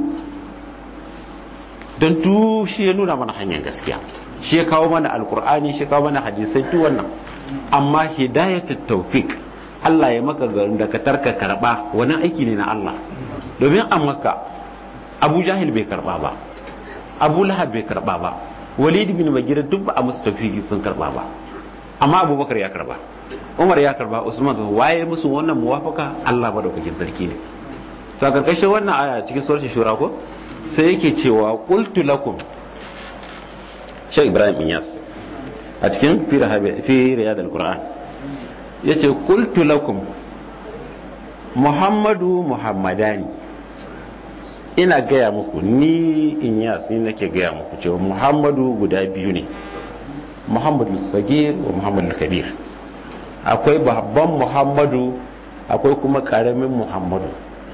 don tu shi ya nuna mana hanyar gaskiya shi ya kawo mana alkur'ani shi ya kawo mana hadisai tu wannan amma hidayatut tawfiq Allah ya maka da ka tarka karba wani aiki ne na Allah domin a Makka Abu Jahil bai karba ba Abu Lahab bai karba ba Walid bin Mughira duk ba a musu tawfiki sun karba ba amma Abubakar ya karba Umar ya karba Usman waye musu wannan muwafaka Allah madaukakin sarki ne. to a karkashin wannan aya cikin suratul shura ko sai yake cewa qultu lakum Sheikh Ibrahim Inyas a cikin fi riyadul Qur'an yace qultu lakum Muhammadu Muhammadani ina gaya muku ni in yas ni nake gaya muku cewa Muhammadu guda biyu ne, Muhammadu Sagir wa Muhammadu Kabir. Akwai babban Muhammadu, akwai kuma karamin Muhammadu.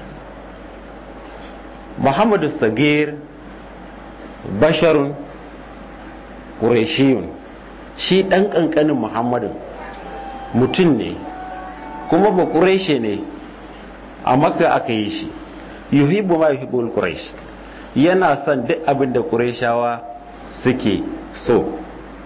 Muhammadu Sagir basharun Qurayshiyun, shi dan kankanin Muhammadu mutum ne kuma ba Qurayshi ne, a Makka aka yi shi. Yuhibbu ma yuhibbul Quraysh, yana son duk abin da Qurayshawa suke so.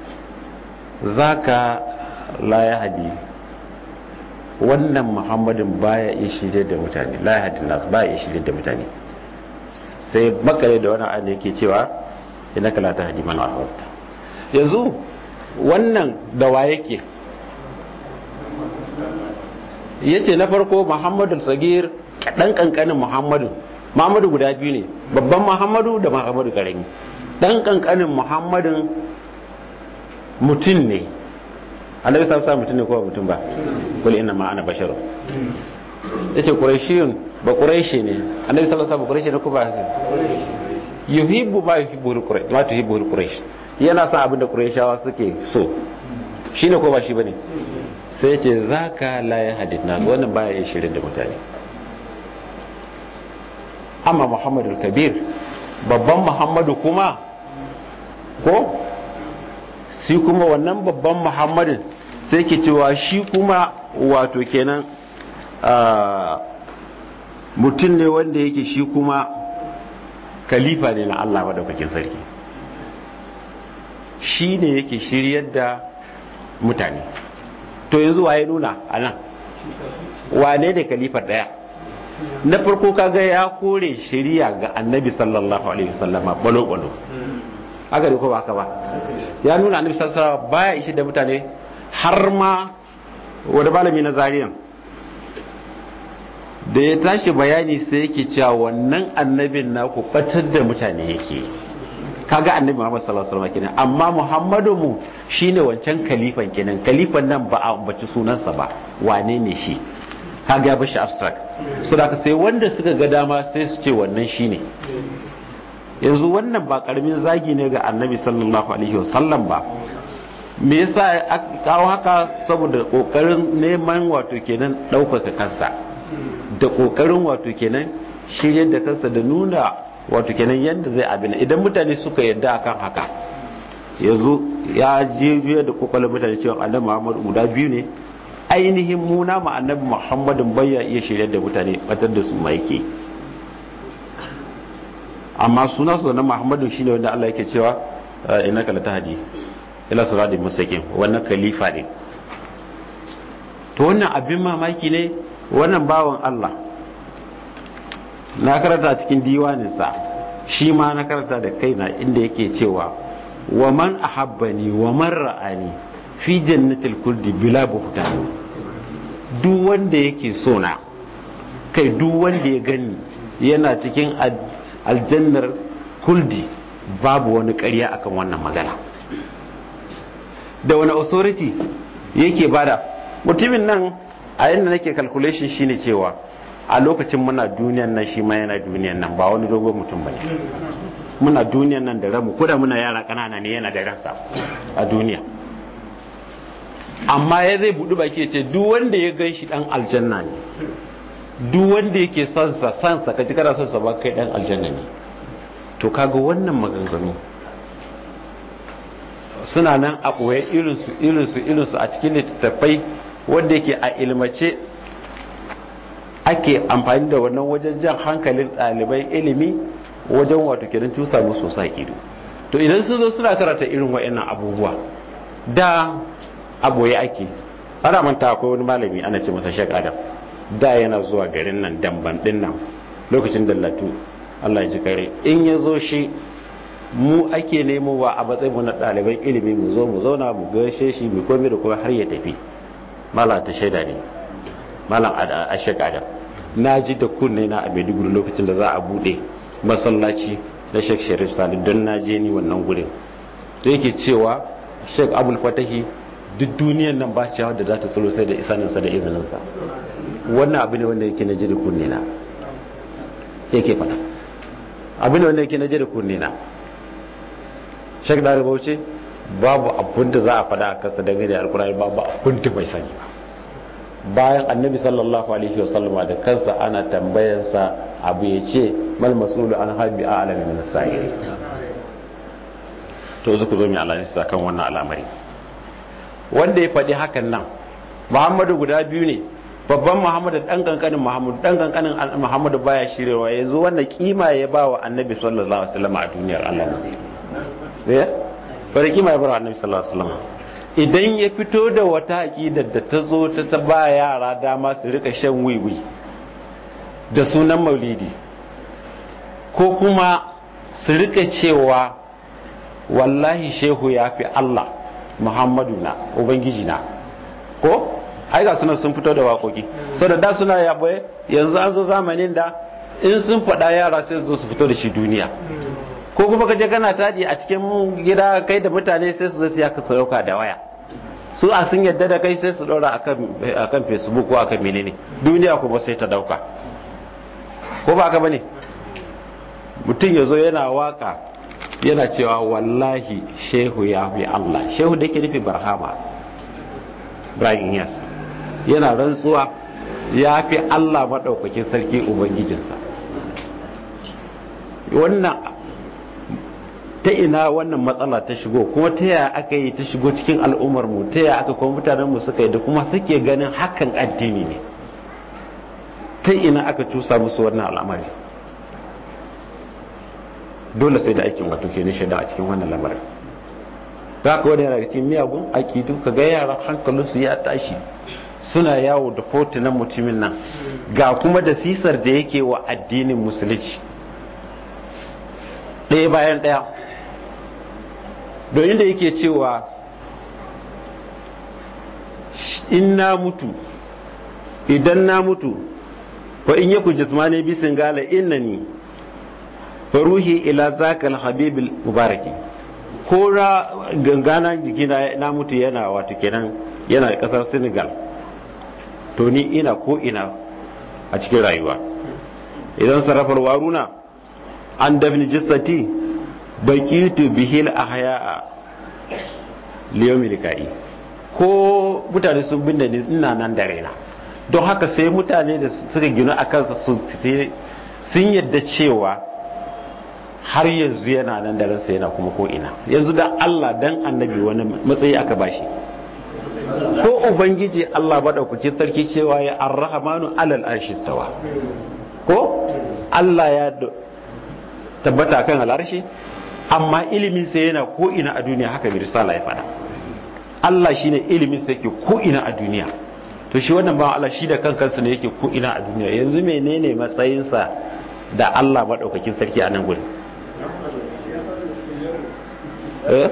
Zaka la yahdi, wannan Muhammadin baya iya shirye da mutane, la yahdi nas, baya iya shirye da mutane. Sai makare da wannan ayat yake cewa innaka la tahdi man ahbabta. Yanzu wannan da wa yake? Yace na farko Muhammadul Sagir, dan kankanin Muhammadu. Muhammadu guda biyu ne, babban Muhammadu da Muhammadu karami. Dan kankanin Muhammadin mutum ne. Annabi sallallahu alaihi wasallam mutum ne ko mutum ba? Kul inna ma ana basharun. Yace Qurayshiyun, ba Qurayshi ne. Annabi sallallahu alaihi wasallam Qurayshi ne ko ba? Yuhibbu ma yuhibbu Quraysh, ma tuhibbu Quraysh. Yana son abin da Qurayshawa suke so. Shine ko ba shi bane? Sai yace zaka la yahdina, wannan baya yin shirin da mutane. Amma Muhammadul Kabir, babban Muhammadu kuma ko shi kuma wannan babban Muhammadin sai ke cewa shi kuma wato kenan mutum ne wanda yake shi kuma khalifa ne na Allah madaukakin sarki, shi ne yake shiryar da mutane. To yanzu waye nuna anan wane da khalifar daya? Na farko kaga ya kore shari'a ga Annabi sallallahu alaihi wasallama balo balo, aka ko ba ka ba, ya nuna Annabi sallallahu alaihi wasallam baya ishi da mutane. Har ma wanda malami na Zariyan da ya tashi bayani sai yake cewa wannan annabin naku batar da mutane yake. Kaga Annabi Muhammad sallallahu alaihi wasallam kenan, amma Muhammadu mu shine wancan kalifan kenan. Kalifan nan ba a ambaci sunansa ba, wane ne shi? Kaga ya bashi abstract. So da ka sai wanda suka ga dama sai su ce wannan shine. Yanzu wannan ba karamin zagi ne ga Annabi sallallahu alaihi wasallam ba. Me yasa aka kawo haka? Saboda kokarin neman wato kenan daukaka kansa, da kokarin wato kenan shiryar da kansa, da nuna wato kenan yanda zai abin. Idan mutane suka yadda akan haka, yanzu ya je da kokarin mutane cewa Annabi Muhammad guda biyu ne, ainihin muna ma Annabi Muhammadin bayya iya shiryar da mutane, batar da su ma yake. Amma suna su na Muhammadin shine wanda Allah yake cewa innaka latahdi ila siratal mustaqim, wannan khalifa ne. To wannan abin mamaki ne. Wannan bawan Allah na karanta cikin diwaninsa, shi ma na karanta da kaina, inda yake cewa wa man ahabbani wa man ra'ani fi jannatil kuldi bila buhtani. Duk wanda yake so na, kai duk wanda ya gani yana cikin aljannar kuldi, babu wani ƙarya akan wannan magana. Da wani authority yake bada? Mutumin nan a yadda nake calculation shine cewa a lokacin muna duniyan nan, shi ma yana duniyan nan, ba wani dogon mutum bane. Muna duniyan nan da ramu, koda muna yara kanana ne yana da ransa a duniya. Amma ya zai budu baki ya ce duk wanda ya gan shi dan aljanna ne, duk wanda yake son sa son sa kaji kana son sa ba kai dan aljanna ne. To kaga wannan maganganu suna nan a ɓoye irinsu irinsu irinsu a cikin littattafai wanda yake a ilmace ake amfani da wannan wajen jan hankalin ɗalibai ilimi, wajen wato kenan tusa musu sosai ido. To idan sun zo suna karanta irin wa'annan abubuwa, da a ɓoye ake. Ana manta akwai wani malami ana ce masa Sheikh Adam, da yana zuwa garin nan Damban din nan lokacin Dallatu, Allah ya ji kare. In ya zo shi, mu ake nemowa a matsayin mu na ɗaliban ilimi, mu zo mu zauna mu gaishe shi, mu komai da kuma har ya tafi. Malam ta shaida ne, malam a Sheikh Adam, na ji da kunne na a Maiduguri lokacin da za a bude masallaci na Sheikh Sharif Salih, don na je ni wannan gurin. To yake cewa Sheikh Abdul Fatahi duk duniyar nan ba ciyawa da za ta tsoro sai da isaninsa da izininsa. Wannan abu ne wanda yake na ji da kunne na yake faɗa. abin da wanda yake naje da kunne na Sheikh Dare Bauchi babu abin da za a faɗa a kasa dangane da alkurani babu abin da bai sani ba bayan annabi sallallahu alaihi wasallama da kansa ana tambayansa abu ya ce mal masulu an habi a alamin min sa'ir to zuku zo mai alanisa kan wannan al'amari wanda ya faɗi hakan nan Muhammadu guda biyu ne babban Muhammadu dan kankanin Muhammadu dan kankanin Muhammadu baya shirewa yanzu wannan kima ya ba wa annabi sallallahu alaihi wasallama a duniyar Allah ne eh bari kima ya ba wa annabi sallallahu alaihi wasallama idan ya fito da wata aqidar da ta zo ta ta ba yara dama su rika shan wiwi da sunan maulidi ko kuma su rika cewa wallahi shehu ya fi Allah Muhammadu na ubangiji na ko ai ga suna sun fito da wakoki so da da suna yabo yanzu an zo zamanin da in sun faɗa yara sai su zo su fito da shi duniya ko kuma kaje kana tadi a cikin gida kai da mutane sai su zo su yaka sauka da waya su a sun yadda da kai sai su dora akan akan Facebook ko akan menene duniya kuma sai ta dauka ko ba haka bane mutum yazo yana waka yana cewa wallahi shehu ya fi Allah shehu da yake nufi barhama Ibrahim Yas yana rantsuwa ya fi Allah madaukakin sarki ubangijinsa wannan ta ina wannan matsala ta shigo kuma ta yaya aka yi ta shigo cikin al'ummar mu ta yaya aka kuma mutanen mu suka yi da kuma suke ganin hakan addini ne ta ina aka cusa musu wannan al'amari dole sai da aikin wato ke shaida a cikin wannan lamarin za ka wani yana cikin miyagun akidu ka ga yara hankalinsu ya tashi suna yawo da fotunan mutumin nan ga kuma da sisar da yake wa addinin musulunci ɗaya bayan ɗaya don inda yake cewa in na mutu idan na mutu fa in yaku jismani bisin gala innani faruhi ila zakal habibil mubaraki ko ra gangana jikina na mutu yana wato kenan yana kasar Senegal to ni ina ko ina a cikin rayuwa idan sarrafar waruna an dafni jissati baqitu bihil ahya'a liyawmil kai ko mutane sun binne ni ina nan da raina don haka sai mutane da suka gina akan su sun yadda cewa har yanzu yana nan da ransa yana kuma ko ina yanzu da Allah dan annabi wani matsayi aka bashi ko ubangiji Allah madaukakin sarki cewa ya arrahmanu alal arshi stawa ko Allah ya tabbata kan al'arshi amma ilimin sa yana ko ina a duniya haka bi risala ya fada Allah shine ilimin sa yake ko ina a duniya to shi wannan ba Allah shi da kankansa ne yake ko ina a duniya yanzu menene matsayin sa da Allah madaukakin sarki a nan gurin eh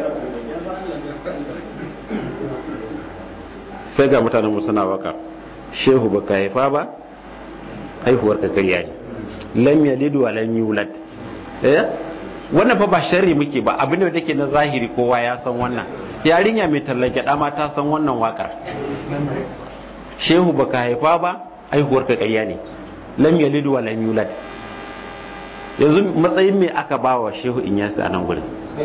sai ga mutanen mu suna waka shehu baka haifa ba haihuwar ka kariya ne lam yalid wa lam yulad eh wannan fa ba sharri muke ba abin da yake na zahiri kowa ya san wannan yarinya mai tallake da ma ta san wannan wakar shehu baka haifa ba haihuwar ka kariya ne lam yalid wa lam yulad yanzu matsayin me aka bawa shehu Inyas a nan gurin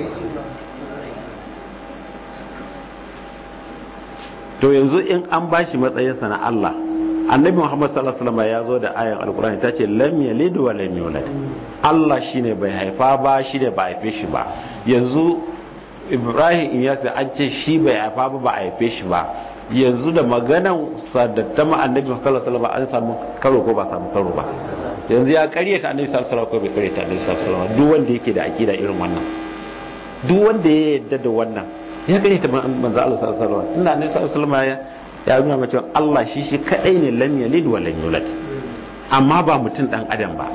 to yanzu in an bashi matsayinsa na Allah annabi Muhammad sallallahu alaihi wasallam ya zo da ayan alqur'ani tace lam yalid wa lam yulad Allah shine bai haifa ba shine ba haife shi ba yanzu Ibrahim Inyas an ce shi bai haifa ba ba haife shi ba yanzu da maganan sadattama annabi sallallahu alaihi wasallam an samu karo ko ba samu karo ba yanzu ya karyata annabi sallallahu alaihi wasallam ko bai karyata annabi sallallahu alaihi wasallam duk wanda yake da akida irin wannan duk wanda ya yarda da wannan ya karyata manzo Allah sallallahu alaihi wasallam tunda annabi sallallahu alaihi wasallam ya nuna mace Allah shi shi kadai ne lam yalid wa lam yulad amma ba mutum dan adam ba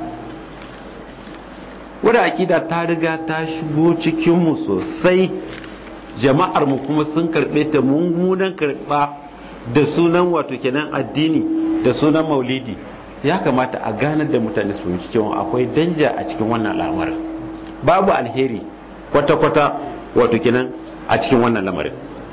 wanda akida ta riga ta shigo cikin mu sosai jama'ar mu kuma sun karbe ta mummunan karba da sunan wato kenan addini da sunan maulidi ya kamata a ganar da mutane su yi cewa akwai danja a cikin wannan al'amarin babu alheri kwata-kwata wato kenan a cikin wannan lamarin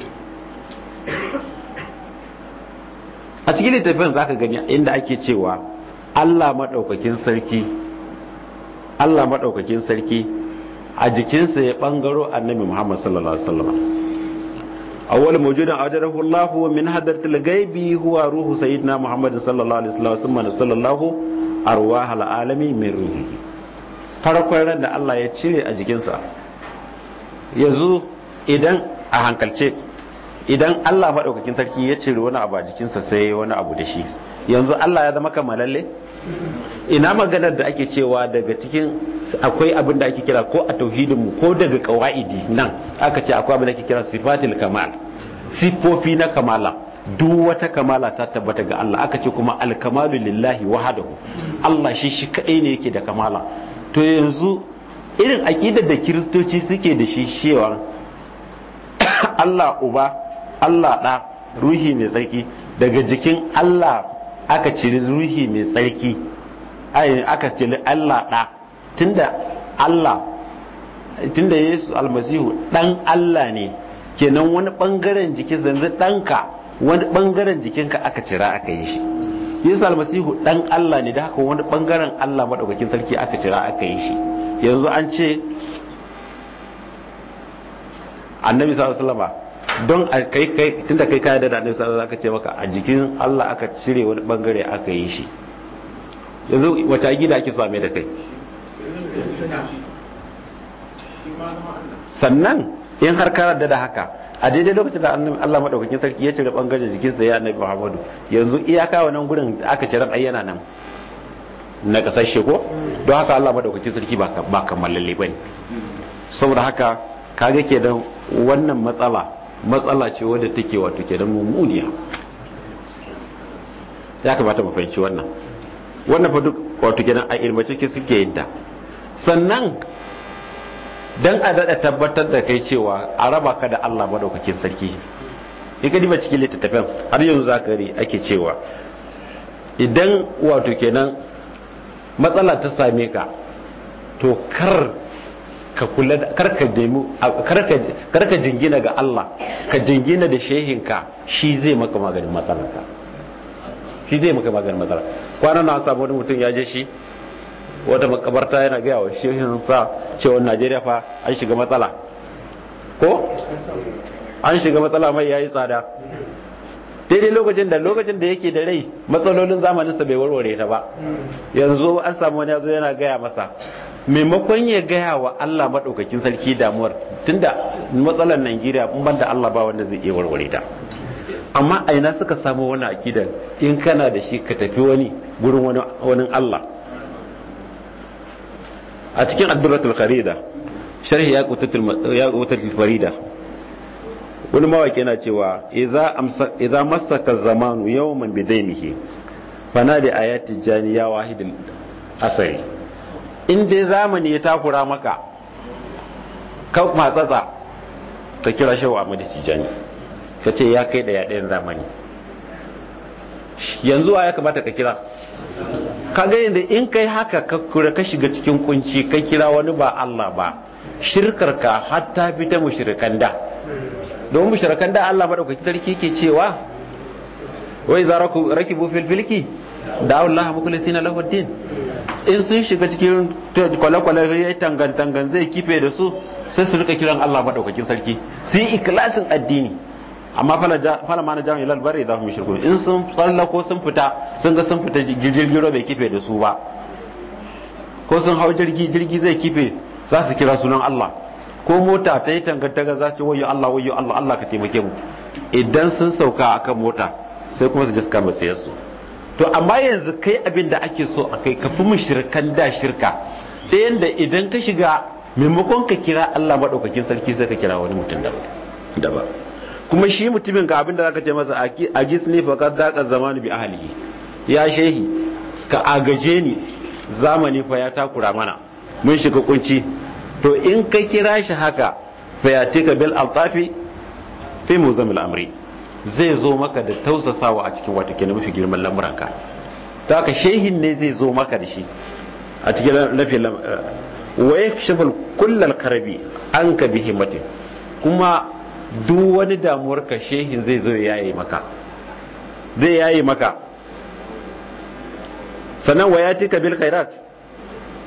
a cikin littafin zaka gani inda ake cewa Allah madaukakin sarki Allah madaukakin sarki a jikinsa ya bangaro annabi Muhammad sallallahu alaihi wasallam awwal mawjudan ajarahu Allah min hadratil ghaibi huwa ruhu sayyidina Muhammad sallallahu alaihi wasallam thumma sallallahu arwahal alami min ruhihi farkon ran da Allah ya cire a jikinsa yanzu idan a hankalce idan Allah madaukakin sarki ya cire wani abu a jikinsa sai wani abu da shi yanzu Allah ya zama kamalalle ina maganar da ake cewa daga cikin akwai abin da ake kira ko a tauhidinmu ko daga kawaidi nan aka ce akwai abin da ake kira sifatul kamal sifofi na kamala duk wata kamala ta tabbata ga Allah aka ce kuma alkamalu lillahi wahdahu Allah shi shi kadai ne yake da kamala to yanzu irin aqidar da kiristoci suke da shi cewa Allah uba Allah da ruhi mai tsarki daga jikin Allah aka ciri ruhi mai tsarki ai aka ciri Allah da tunda Allah tunda Yesu almasihu dan Allah ne kenan wani bangaren jikin zanzu danka wani bangaren jikinka aka cira aka yi shi Yesu almasihu dan Allah ne da haka wani bangaren Allah madaukakin sarki aka cira aka yi shi yanzu an ce annabi sallallahu alaihi wasallam don kai kai tunda kai kai da annabi sallallahu alaihi wasallam aka ce maka a jikin Allah aka cire wani bangare aka yi shi yanzu wata gida ake so a mai da kai sannan in har karar da haka a daidai lokacin da annabi Allah madaukakin sarki ya cire bangaren jikinsa ya annabi Muhammadu yanzu iyaka wannan gurin da aka cire ayyana nan na kasashe ko don haka Allah madaukakin sarki ba ba kamalalle bane saboda haka kage kenan wannan matsala matsala ce wadda take wato kenan mummuniya ya kamata mu fahimci wannan wannan fa duk wato kenan a ilmace ke suke yin ta sannan dan a dada tabbatar da kai cewa a raba ka da Allah madaukakin sarki in ka diba cikin littattafan har yanzu zakari ake cewa idan wato kenan matsala ta same ka to kar ka kula da kar ka demu kar ka kar ka jingina ga Allah ka jingina da shehinka shi zai maka maganin matsalarka shi zai maka maganin matsalar kwanan na samu wani mutum ya je shi wata makabarta yana gaya wa shehin sa cewa Najeriya fa an shiga matsala ko an shiga matsala mai yayi tsada daidai lokacin da lokacin da yake da rai matsalolin zamanin sa bai warware ta ba yanzu an samu wani yazo yana gaya masa maimakon ya gaya wa Allah madaukakin sarki damuwar tunda matsalar Najeriya in banda Allah ba wanda zai iya warware ta amma aina suka samu wani akidan in kana da shi ka tafi wani gurin wani wani Allah a cikin Ad-Durratul Kharida sharhi ya qutatul ya qutatul farida wani mawaki yana cewa idza amsa idza masaka zamanu yawman bidainihi fana da ayati janiya wahidul asari in dai zamani ya takura maka ka matsatsa ka kira shehu Ahmad Tijani ka ce ya kai da ya ɗayan zamani yanzu ya kamata ka kira ka ga yadda in kai haka ka kura ka shiga cikin kunci ka kira wani ba Allah ba shirkar ka hatta fita mushrikan da don mushrikan da Allah madaukaki sarki ke cewa wai za rakibu fil filki da Allah mukhlisina lahu din in sun shiga cikin kwale-kwale ya tangan-tangan zai kife da su sai su rika kiran Allah madaukakin sarki su yi ikilasin addini amma fala ma na jami'in lalbari za su mishirku in sun tsalla ko sun fita sun ga sun fita jirgin bai kife da su ba ko sun hau jirgi jirgi zai kife za su kira sunan Allah ko mota ta yi tangantaga za su wayo Allah wayo Allah Allah ka taimake mu idan sun sauka akan mota sai kuma su jiska masu yasu to amma yanzu kai abin da ake so a kai kafi mushrikan da shirka ta yanda idan ka shiga maimakon ka kira Allah madaukakin sarki sai ka kira wani mutum daban kuma shi mutumin ka abin da zaka ce masa a gisni fa kad daqa zamanu bi ahlihi ya shehi ka agaje ni zamani fa ya takura mana mun shiga kunci to in ka kira shi haka fa yatika bil altafi fi muzamil amri zai zo maka da tausasawa a cikin wata kenan mafi girman lamuranka ta haka shehin ne zai zo maka da shi a cikin lafi wa yakshiful kullal karabi an ka bi himmatin kuma duk wani damuwar ka shehin zai zo ya yaye maka zai yaye maka sannan wayatika bil khairat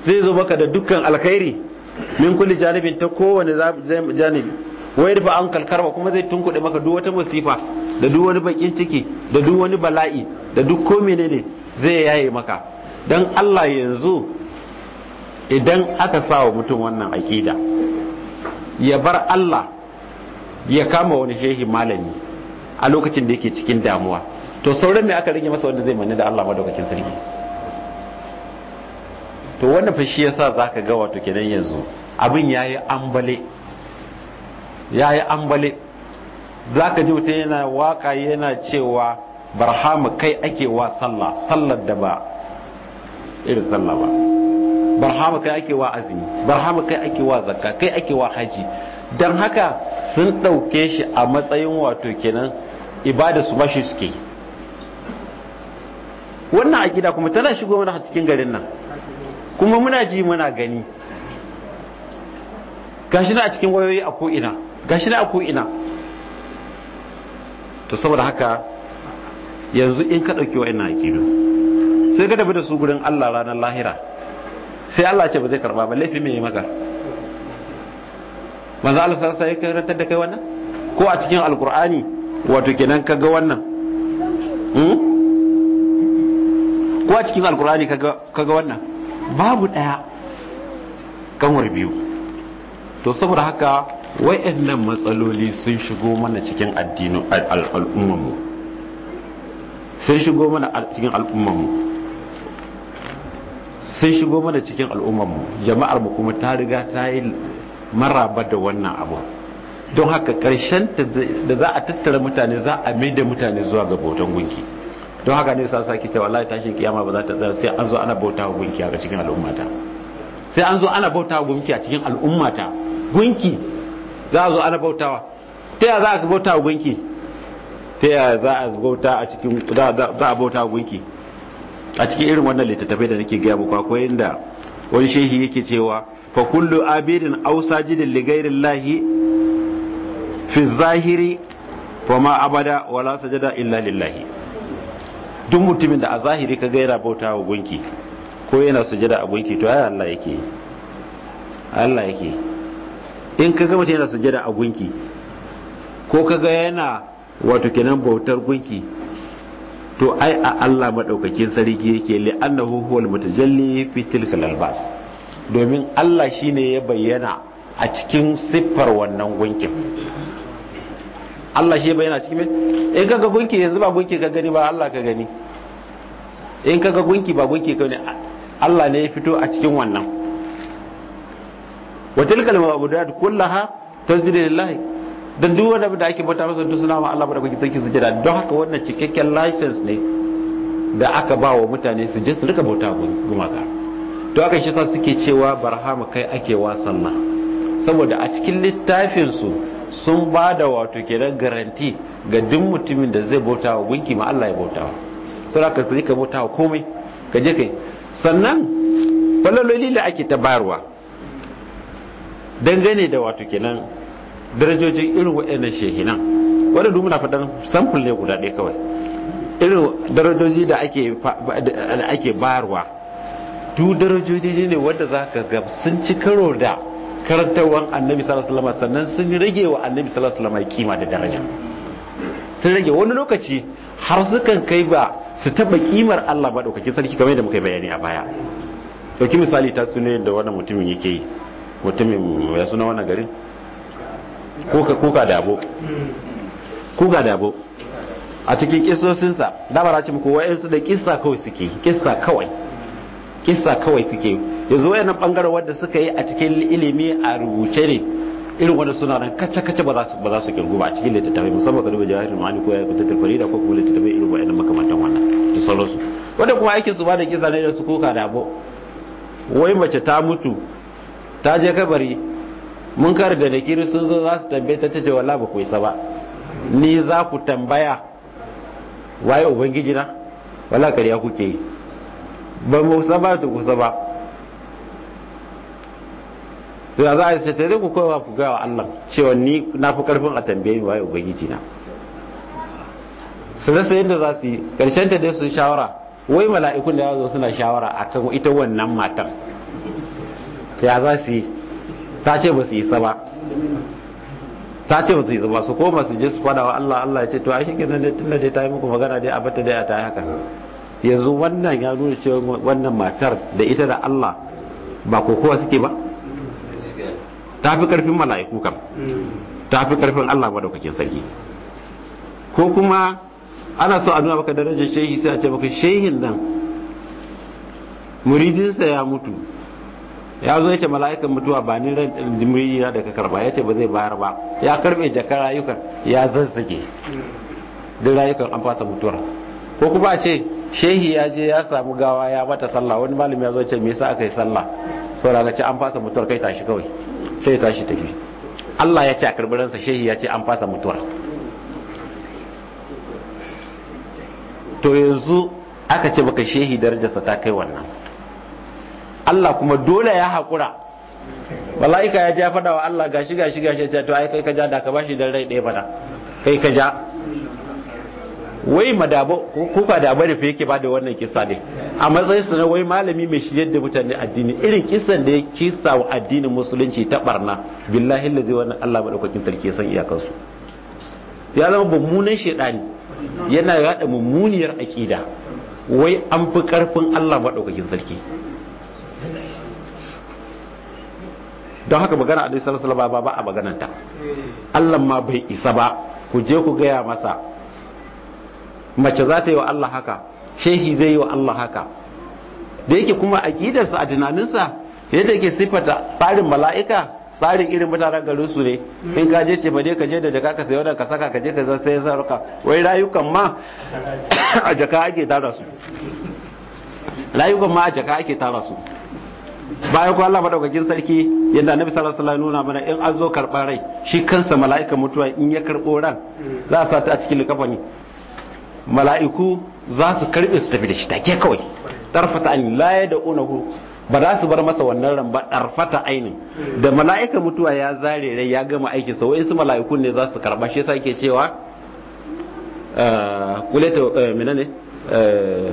zai zo maka da dukkan alkhairi min kulli janibin ta kowane janibi wai rufa an kalkarwa kuma zai tunkuɗe maka duk wata musifa da duk wani bakin ciki da duk wani bala'i da duk ko menene zai yaye maka. dan Allah yanzu idan aka sa wa mutum wannan aqida ya bar Allah ya kama wani shehi malami a lokacin da yake cikin damuwa, to sauran me aka rage masa wanda zai manni da Allah madaukakin sarki? to wannan fa shi yasa zaka ga wato kenan yanzu abin yayi ambale yayi ambale zaka ji mutum yana waka yana cewa barhama kai ake wa sallah sallar da ba irin sallah ba, barhama kai ake wa azumi, barhama kai ake wa zakka, kai ake wa haji. dan haka sun dauke shi a matsayin wato kenan ibada su bashi suke. wannan akida kuma tana shigo mana cikin garin nan kuma muna ji muna gani, gashi na a cikin wayoyi a ko'ina, gashi na a ko'ina. to saboda haka yanzu in ka ɗauki wa'annan akidu sai ka tafi da su gurin Allah ranar lahira, sai Allah ce ba zai karba ba, laifi mai maka. manzo Allah sai sai karantar da kai wannan ko a cikin alkur'ani wato kenan kaga wannan hmm? ko a cikin alkur'ani kaga kaga wannan babu daya kanwar biyu. to saboda haka wayannan matsaloli sun shigo mana cikin addinin al'ummar mu sun shigo mana cikin al'ummar mu sun shigo mana cikin al'ummar mu jama'ar mu kuma ta riga ta yi maraba da wannan abu. don haka karshen da za a tattara mutane za a mai da mutane zuwa ga bautan gunki. don haka ne sa saki cewa wallahi tashin kiyama ba za ta tsaya sai an zo ana bautawa gunki a cikin al'ummata, sai an zo ana bautawa gunki a cikin al'ummata. gunki za a zo ana bautawa, ta yaya za a bautawa gunki, ta yaya za a bauta a cikin za a bautawa gunki a cikin irin wannan littattafai da nake gaya muku. akwai inda wani shehi yake cewa fa kullu abidin aw sajidin li ghayri llahi fi zahiri fa ma abada wala sajada illa lillahi. duk mutumin da a zahiri kaga yana bautawa gunki ko yana sujada a gunki to ai Allah yake Allah yake. in kaga mutum yana sujada a gunki ko kaga yana wato kenan bautar gunki to ai a Allah madaukakin sarki yake li annahu huwal mutajalli fi tilkal albas, domin Allah shine ya bayyana a cikin siffar wannan gunkin. Allah shi ya bayyana cikin me in kaga gunki yanzu ba gunki ka gani ba Allah ka gani, in kaga gunki ba gunki ka ne Allah ne ya fito a cikin wannan. wa tilkal ma'budat kullaha tasjudu lillahi, dan duk wanda da ake bauta masa duk suna ma Allah ba da kuke take sujada. don haka wannan cikakken license ne da aka ba wa mutane su je su rika bauta gumaka. to haka shi sa suke cewa barhama kai ake wa sallah, saboda a cikin littafin su sun ba da wato kenan garanti ga duk mutumin da zai bauta wa gunki ma Allah ya bauta wa. sai haka sai ka bauta wa komai ka je kai. sannan falaloli da ake ta bayarwa dangane da wato kenan darajojin irin waɗannan shehinan, wanda duk muna faɗan sample ne guda ɗaya kawai. irin darajoji da ake da ake bayarwa duk darajoji ne wanda zaka ga sun ci karo da karantarwar annabi sallallahu alaihi wasallam, sannan sun rage wa annabi sallallahu alaihi wasallam kima da daraja. sun rage wani lokaci har sukan kai ba su taba kimar Allah ba daukakin sarki, kamar yadda muka bayani a baya. dauki misali ta sune da wannan mutumin yake yi, mutumin ya suna wannan garin kuka kuka dabo kuka dabo a cikin kissosinsa da bara ce muku wayansu da kissa kawai suke kissa kawai kissa kawai suke yanzu wayannan bangaren wanda suka yi a cikin ilimi a rubuce ne irin wanda suna nan kace kace ba za su ba za su kirgu ba a cikin littattafai, musamman ka duba jawahirul ma'ani ko ya fitar farida ko kuma littattafai irin wayannan makamantan wannan da sauransu. wanda kuma aikin su ba da kissa ne da su kuka dabo, wai mace ta mutu ta je kabari mun kar da nakiri sun zo za su tambaye ta tace wallahi ba ku isa ba, ni za ku tambaya waye ubangiji na, wallahi kariya kuke yi, ba mu saba ta kusa ba. to za a ce tare ku kowa ku ga wa Allah cewa ni na fi karfin a tambaye ni waye ubangiji na. su rasa yadda za su yi karshen ta dai su shawara, wai mala'ikun da ya zo suna shawara akan ita wannan matan ya za su yi ta ce ba su isa ba ta ce ba su isa ba su koma su je su fada wa Allah Allah ya ce to ai shi kenan dai tunda dai ta yi muku magana dai a bata dai a ta haka yanzu wannan ya nuna cewa wannan matar da ita da Allah ba kokowa suke ba ta fi karfin mala'iku kam ta fi karfin Allah madaukakin sarki ko kuma ana so a nuna maka darajar shehi sai a ce maka shehin nan muridinsa ya mutu ya zo ya ce mala'ikan mutuwa ba ni ran jimriya da ka karba ya ce ba zai bayar ba ya karbe jakar rayukan ya zazzage duk rayukan an fasa mutuwar ko kuma a ce shehi ya je ya samu gawa ya mata sallah wani malami ya zo ya ce me yasa aka yi sallah saboda ce an fasa mutuwar kai tashi kawai sai tashi tafi Allah ya ce a karbi ransa shehi ya ce an fasa mutuwar to yanzu aka ce baka shehi darajarsa ta kai wannan Allah kuma dole ya haƙura mala'ika ya ja fada wa Allah gashi gashi gashi ya to ai kai ka ja da ka bashi dan rai ɗaya fada kai ka ja wai madabo kuka da bari fa yake bada wannan kissa ne a matsayin sa na wai malami mai shiryar da mutane addini irin kissan da ya kissa wa addinin musulunci ta barna billahi allazi wannan Allah madaukakin sarki ya san iyakar su ya zama mummunan shedani yana yada mummuniyar aqida wai an fi karfin Allah madaukakin sarki don haka magana a sallallahu alaihi wasallam ba a magananta Allah ma bai isa ba ku je ku gaya masa mace za ta yi wa Allah haka shehi zai yi wa Allah haka da yake kuma aqidarsa a tunaninsa yadda yake sifata tsarin mala'ika tsarin irin mutanen garin su ne in ka je ce ba dai ka je da jaka ka sayo da ka saka ka je ka sai sarka wai rayukan ma a jaka ake tara su rayukan ma a jaka ake tara su bayan ko Allah madaukakin sarki yadda Annabi sallallahu alaihi wasallam nuna mana in an zo karɓar rai shi kansa mala'ikan mutuwa in ya karɓo ran za a sa ta a cikin likafani mala'iku za su karbe su tafi da shi take kawai tarfata ainin la ya da unahu ba za su bar masa wannan ran ba tarfata ainin da mala'ikan mutuwa ya zare rai ya gama aikin sa wai su mala'ikun ne za su karba shi yasa yake cewa eh kuleta menene eh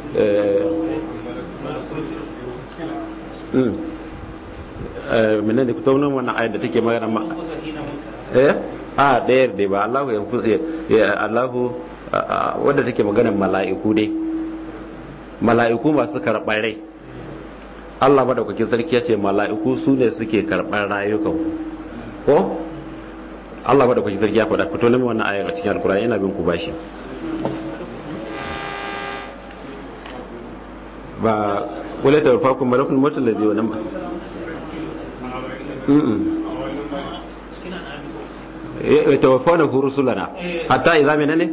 eh menene ku tauna wannan ayar da take magana ma eh a dayar dai ba Allahu ya Allahu wadda take maganar mala'iku dai mala'iku masu karɓar rai Allah madaukakin sarki ya ce mala'iku su ne suke karɓar rayukan ko Allah madaukakin sarki ya faɗa fito nemi wannan ayar a cikin alkurani yana bin ku bashi ba wala ta fa kuma malakul maut alladhi wa nam يتوفونه رسلنا حتى إذا منني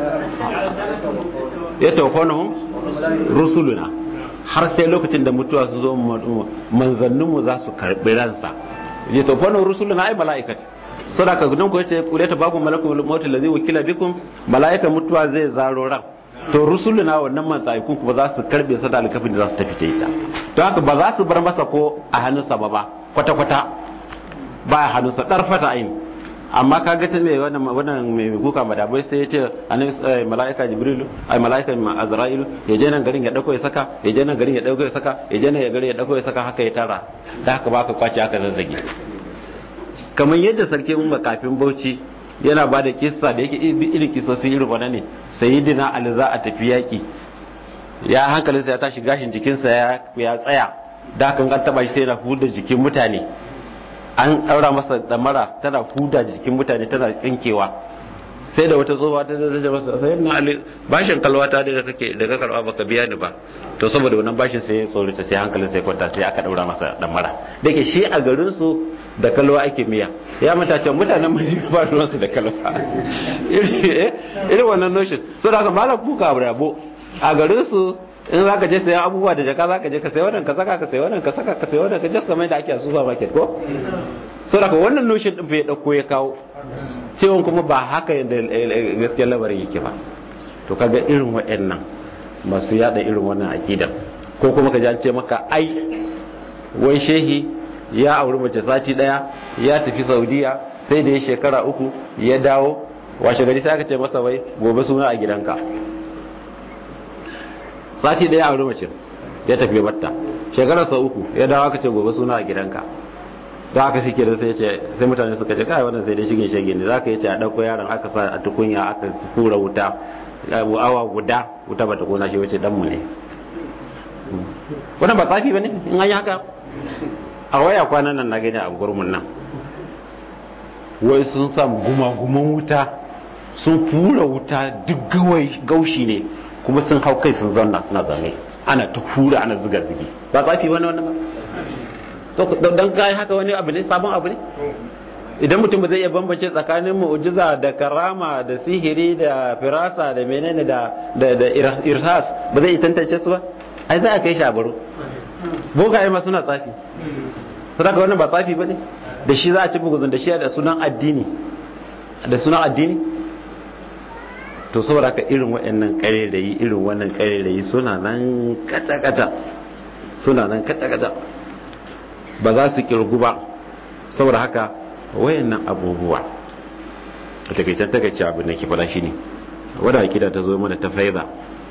يتوفونه رسلنا har sai lokacin da mutuwa su zo manzanninmu za su karbi ransa ya tofano rusuluna ai mala'ikati sadaka gudan ko yace kuleta babu malakul maut allazi wakila bikum mala'ika mutuwa zai zaro ran to rusuluna wannan manzannin kuma za su karbe sa da alkafin da za su tafi ta ita to haka ba za su bar masa ko a hannunsa ba ba kwata kwata ba a hannunsa darfata aini amma kaga ta mai wannan wannan mai kuka madabai sai ya ce annabi malaika jibril ai malaika azrail ya je nan garin ya dauko ya saka ya je nan garin ya dauko ya saka ya je nan ya garin ya dauko ya saka haka ya tara da haka baka kwace haka zazzage kamar yadda sarki mun kafin Bauchi yana ba da kissa da yake irin kisosi irin wannan ne sayyidina ali za a tafi yaki ya hankalinsa ya tashi gashin jikinsa ya ya tsaya da kan an taba shi sai na huda jikin mutane an daura masa damara tana huda jikin mutane tana tsinkewa sai da wata tsohuwa ta zaje masa sai na ali bashin kalwata da kake da ka karba baka biya ni ba to saboda wannan bashin sai ya tsore ta sai hankalin sai kwanta sai aka daura masa damara dake shi a garin su da kalwa ake miya ya mata ce mutanen mai ba ruwan su da kalwa irin wannan notion so da ka malam kuka rabo a garin su in za ka je sayan abubuwa da jaka za ka je ka sayi wannan ka saka ka sayi wannan ka saka ka sayi wannan ka je kamar da ake a supermarket ko so da wannan notion din bai dauko ya kawo cewa kuma ba haka yadda gaskiyar labarin yake ba to kaga irin waɗannan masu yada irin wannan akidar ko kuma ka ji an ce maka ai wai shehi ya auri mace sati daya ya tafi Saudiya sai da ya shekara uku ya dawo washe gari sai aka ce masa wai gobe suna a gidanka sati daya auri mace ya tafi batta shekarar sa uku ya dawo aka ce gobe suna a gidanka don haka shi kenan sai ce sai mutane suka ce kai wannan sai dai shige shige ne zaka yace a dauko yaron aka sa a tukunya aka kura wuta awa guda wuta bata kona shi wace dan mu ne wannan ba tsafi bane in an yi haka a waya kwanan nan na gani a gurmun nan wai sun samu gumaguman wuta sun fura wuta duk gawai gaushi ne kuma sun hau kai sun zauna suna zame ana ta fura ana zuga zugi ba tsafi bane wannan ba to dan kai haka wani abu ne sabon abu ne idan mutum zai iya bambance tsakanin mu'jiza da karama da sihiri da firasa da menene da da da irhas ba zai tantance su ba ai za a kai shi a baro bokaye ma suna tsafi saboda wannan ba tsafi bane da shi za a ci buguzun da shi da sunan addini da sunan addini to saboda ka irin waɗannan ƙarerayi irin wannan ƙarerayi suna nan kata-kata suna nan kata-kata ba za su kirgu ba saboda haka wayannan abubuwa a takaicen takaice abin da ke fada shi ne wadda akida ta zo mana ta faiza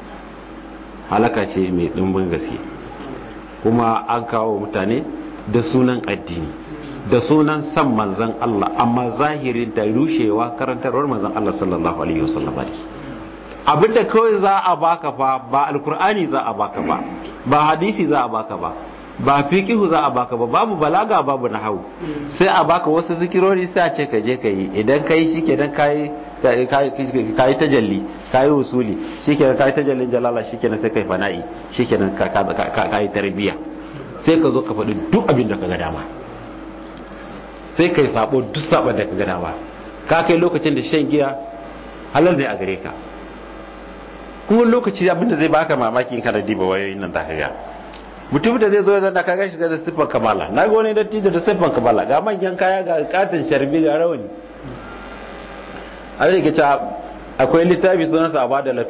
halaka ce mai ɗimbin gaske kuma an kawo mutane da sunan addini da sunan san manzan Allah amma zahirin ta rushewa karantarwar manzan Allah sallallahu alaihi wasallam abinda kawai za a baka fa ba alkur'ani za a baka ba ba hadisi za a baka ba ba fiqihu za a baka ba babu balaga babu nahwu sai a baka wasu zikirori sai a ce ka je ka yi idan kai shikenan kai kai tajalli kai usuli shikenan kai tajallin jalala shikenan sai kai fana'i shikenan ka kai tarbiya sai ka zo ka faɗi duk abin da ka ga dama sai kai sabo duk saban da ka ga dama ka kai lokacin da shan giya halal ne a gare ka kuma lokaci abin da zai baka mamaki in kana diba wayoyin nan zaka ga mutum da zai zo ya zanna kaga shiga da siffar kamala na ga wani dattijo da siffar kamala ga manyan kaya ga katin sharbi ga rawani a rike ta akwai littafi sunansa abadalatu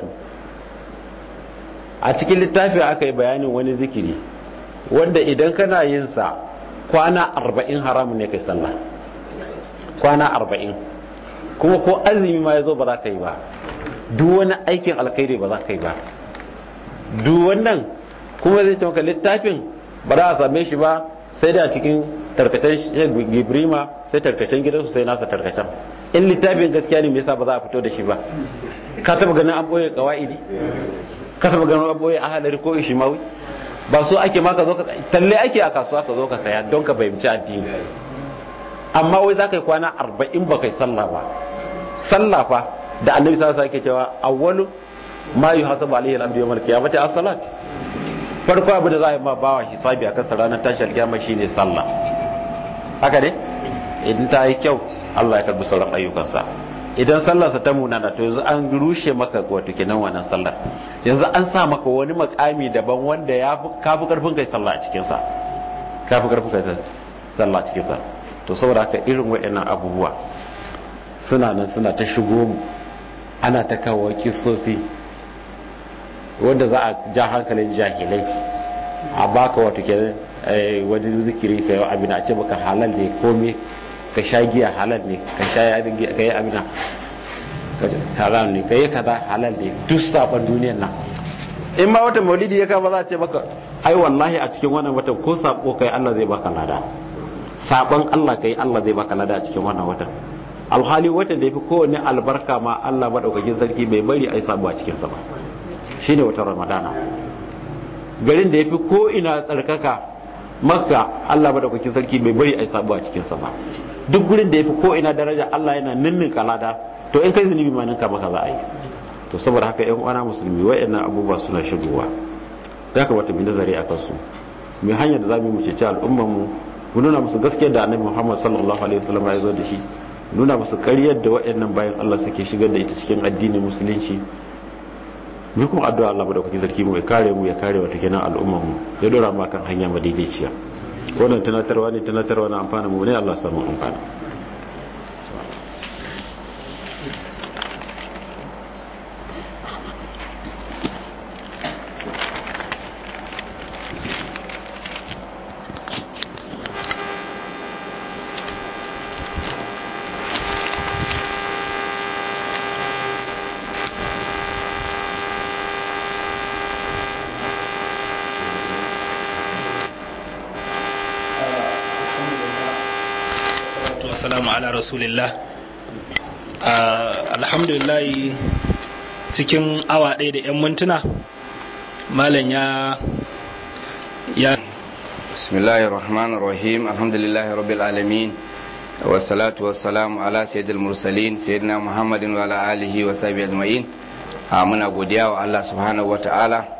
a cikin littafi aka yi bayanin wani zikiri wanda idan kana yin sa kwana arba'in haramun ne kai sallah kwana arba'in kuma ko azumi ma ya zo ba za ka yi ba duk wani aikin alkhairi ba za ka yi ba duk wannan kuma zai maka littafin ba za a same shi ba sai da cikin tarkacen gibrima sai tarkacen gidansu sai nasa tarkacen in littafin gaskiya ne me yasa ba za a fito da shi ba ka taba ganin an boye kawaidi ka taba ganin an boye ahalari ko ishimawi ba so ake maka zo ka talle ake a kasuwa ka zo ka saya don ka fahimci addini amma wai za ka yi kwana arba'in ba kai sallah ba sallah fa da annabi sallallahu alaihi wasallam yake cewa awwalu ma yuhasabu alaihi al-abdu yawm al-qiyamati as-salat farko abu da za a yi ma bawa hisabi a kasar ranar tashi alkiyama shine sallah haka ne idan ta yi kyau Allah ya karbi sauran ayyukansa idan sallarsa ta munana to yanzu an rushe maka wato kenan wannan sallar yanzu an sa maka wani makami daban wanda ya kafi karfin kai sallah a cikin sa kafi karfin kai sallah a cikin sa to saboda haka irin waɗannan abubuwa suna nan suna ta shigo mu ana ta kawo kisosi wanda za a ja hankalin jahilai a baka wato kenan wani zikiri ka yi abin a ce baka halal ne komai ka sha giya halal ne ka sha ka yi abin halal ne ka yi kaza halal ne duk sabon duniyan nan in ma wata maulidi ya kama za a ce baka ai wallahi a cikin wannan watan ko sabo kai Allah zai baka lada sabon Allah kai Allah zai baka lada a cikin wannan watan alhali watan da yafi kowanne albarka ma Allah madaukakin sarki bai bari ai sabo a cikin sa ba shine watan ramadana garin da yafi ko ina tsarkaka makka Allah madaukakin sarki bai bari ai sabo a cikin sa ba duk gurin da yafi ko ina daraja Allah yana ninnin kalada to in kai zunubi ma ninka maka za a yi to saboda haka ƴan uwana musulmi wayannan abubuwa suna shigowa ya kamata mu nazari akan su mu hanyar da zamu mu cece al'ummar mu mu nuna musu gaskiyar da Annabi Muhammad sallallahu alaihi wasallam ya zo da shi nuna musu ƙaryar da wayannan bayan Allah suke shigar da ita cikin addinin musulunci mu kuma addu'a Allah madaukakin sarki mu ya kare mu ya kare wa kenan al'ummar mu ya dora mu kan hanya madaidaiciya wannan tunatarwa ne tunatarwa na amfana mu ne Allah ya samu amfana wassalamu ala rasulillah. Alhamdulillah, cikin awa ɗaya da 'yan mintuna malam ya ya bismillahir rahmanir rahim, alhamdulillahi rabbil alamin, wassalatu wassalamu ala sayyidil mursalin sayyidina muhammadin wa ala alihi wa sahbihi ajma'in. Muna godiya wa Allah subhanahu wata'ala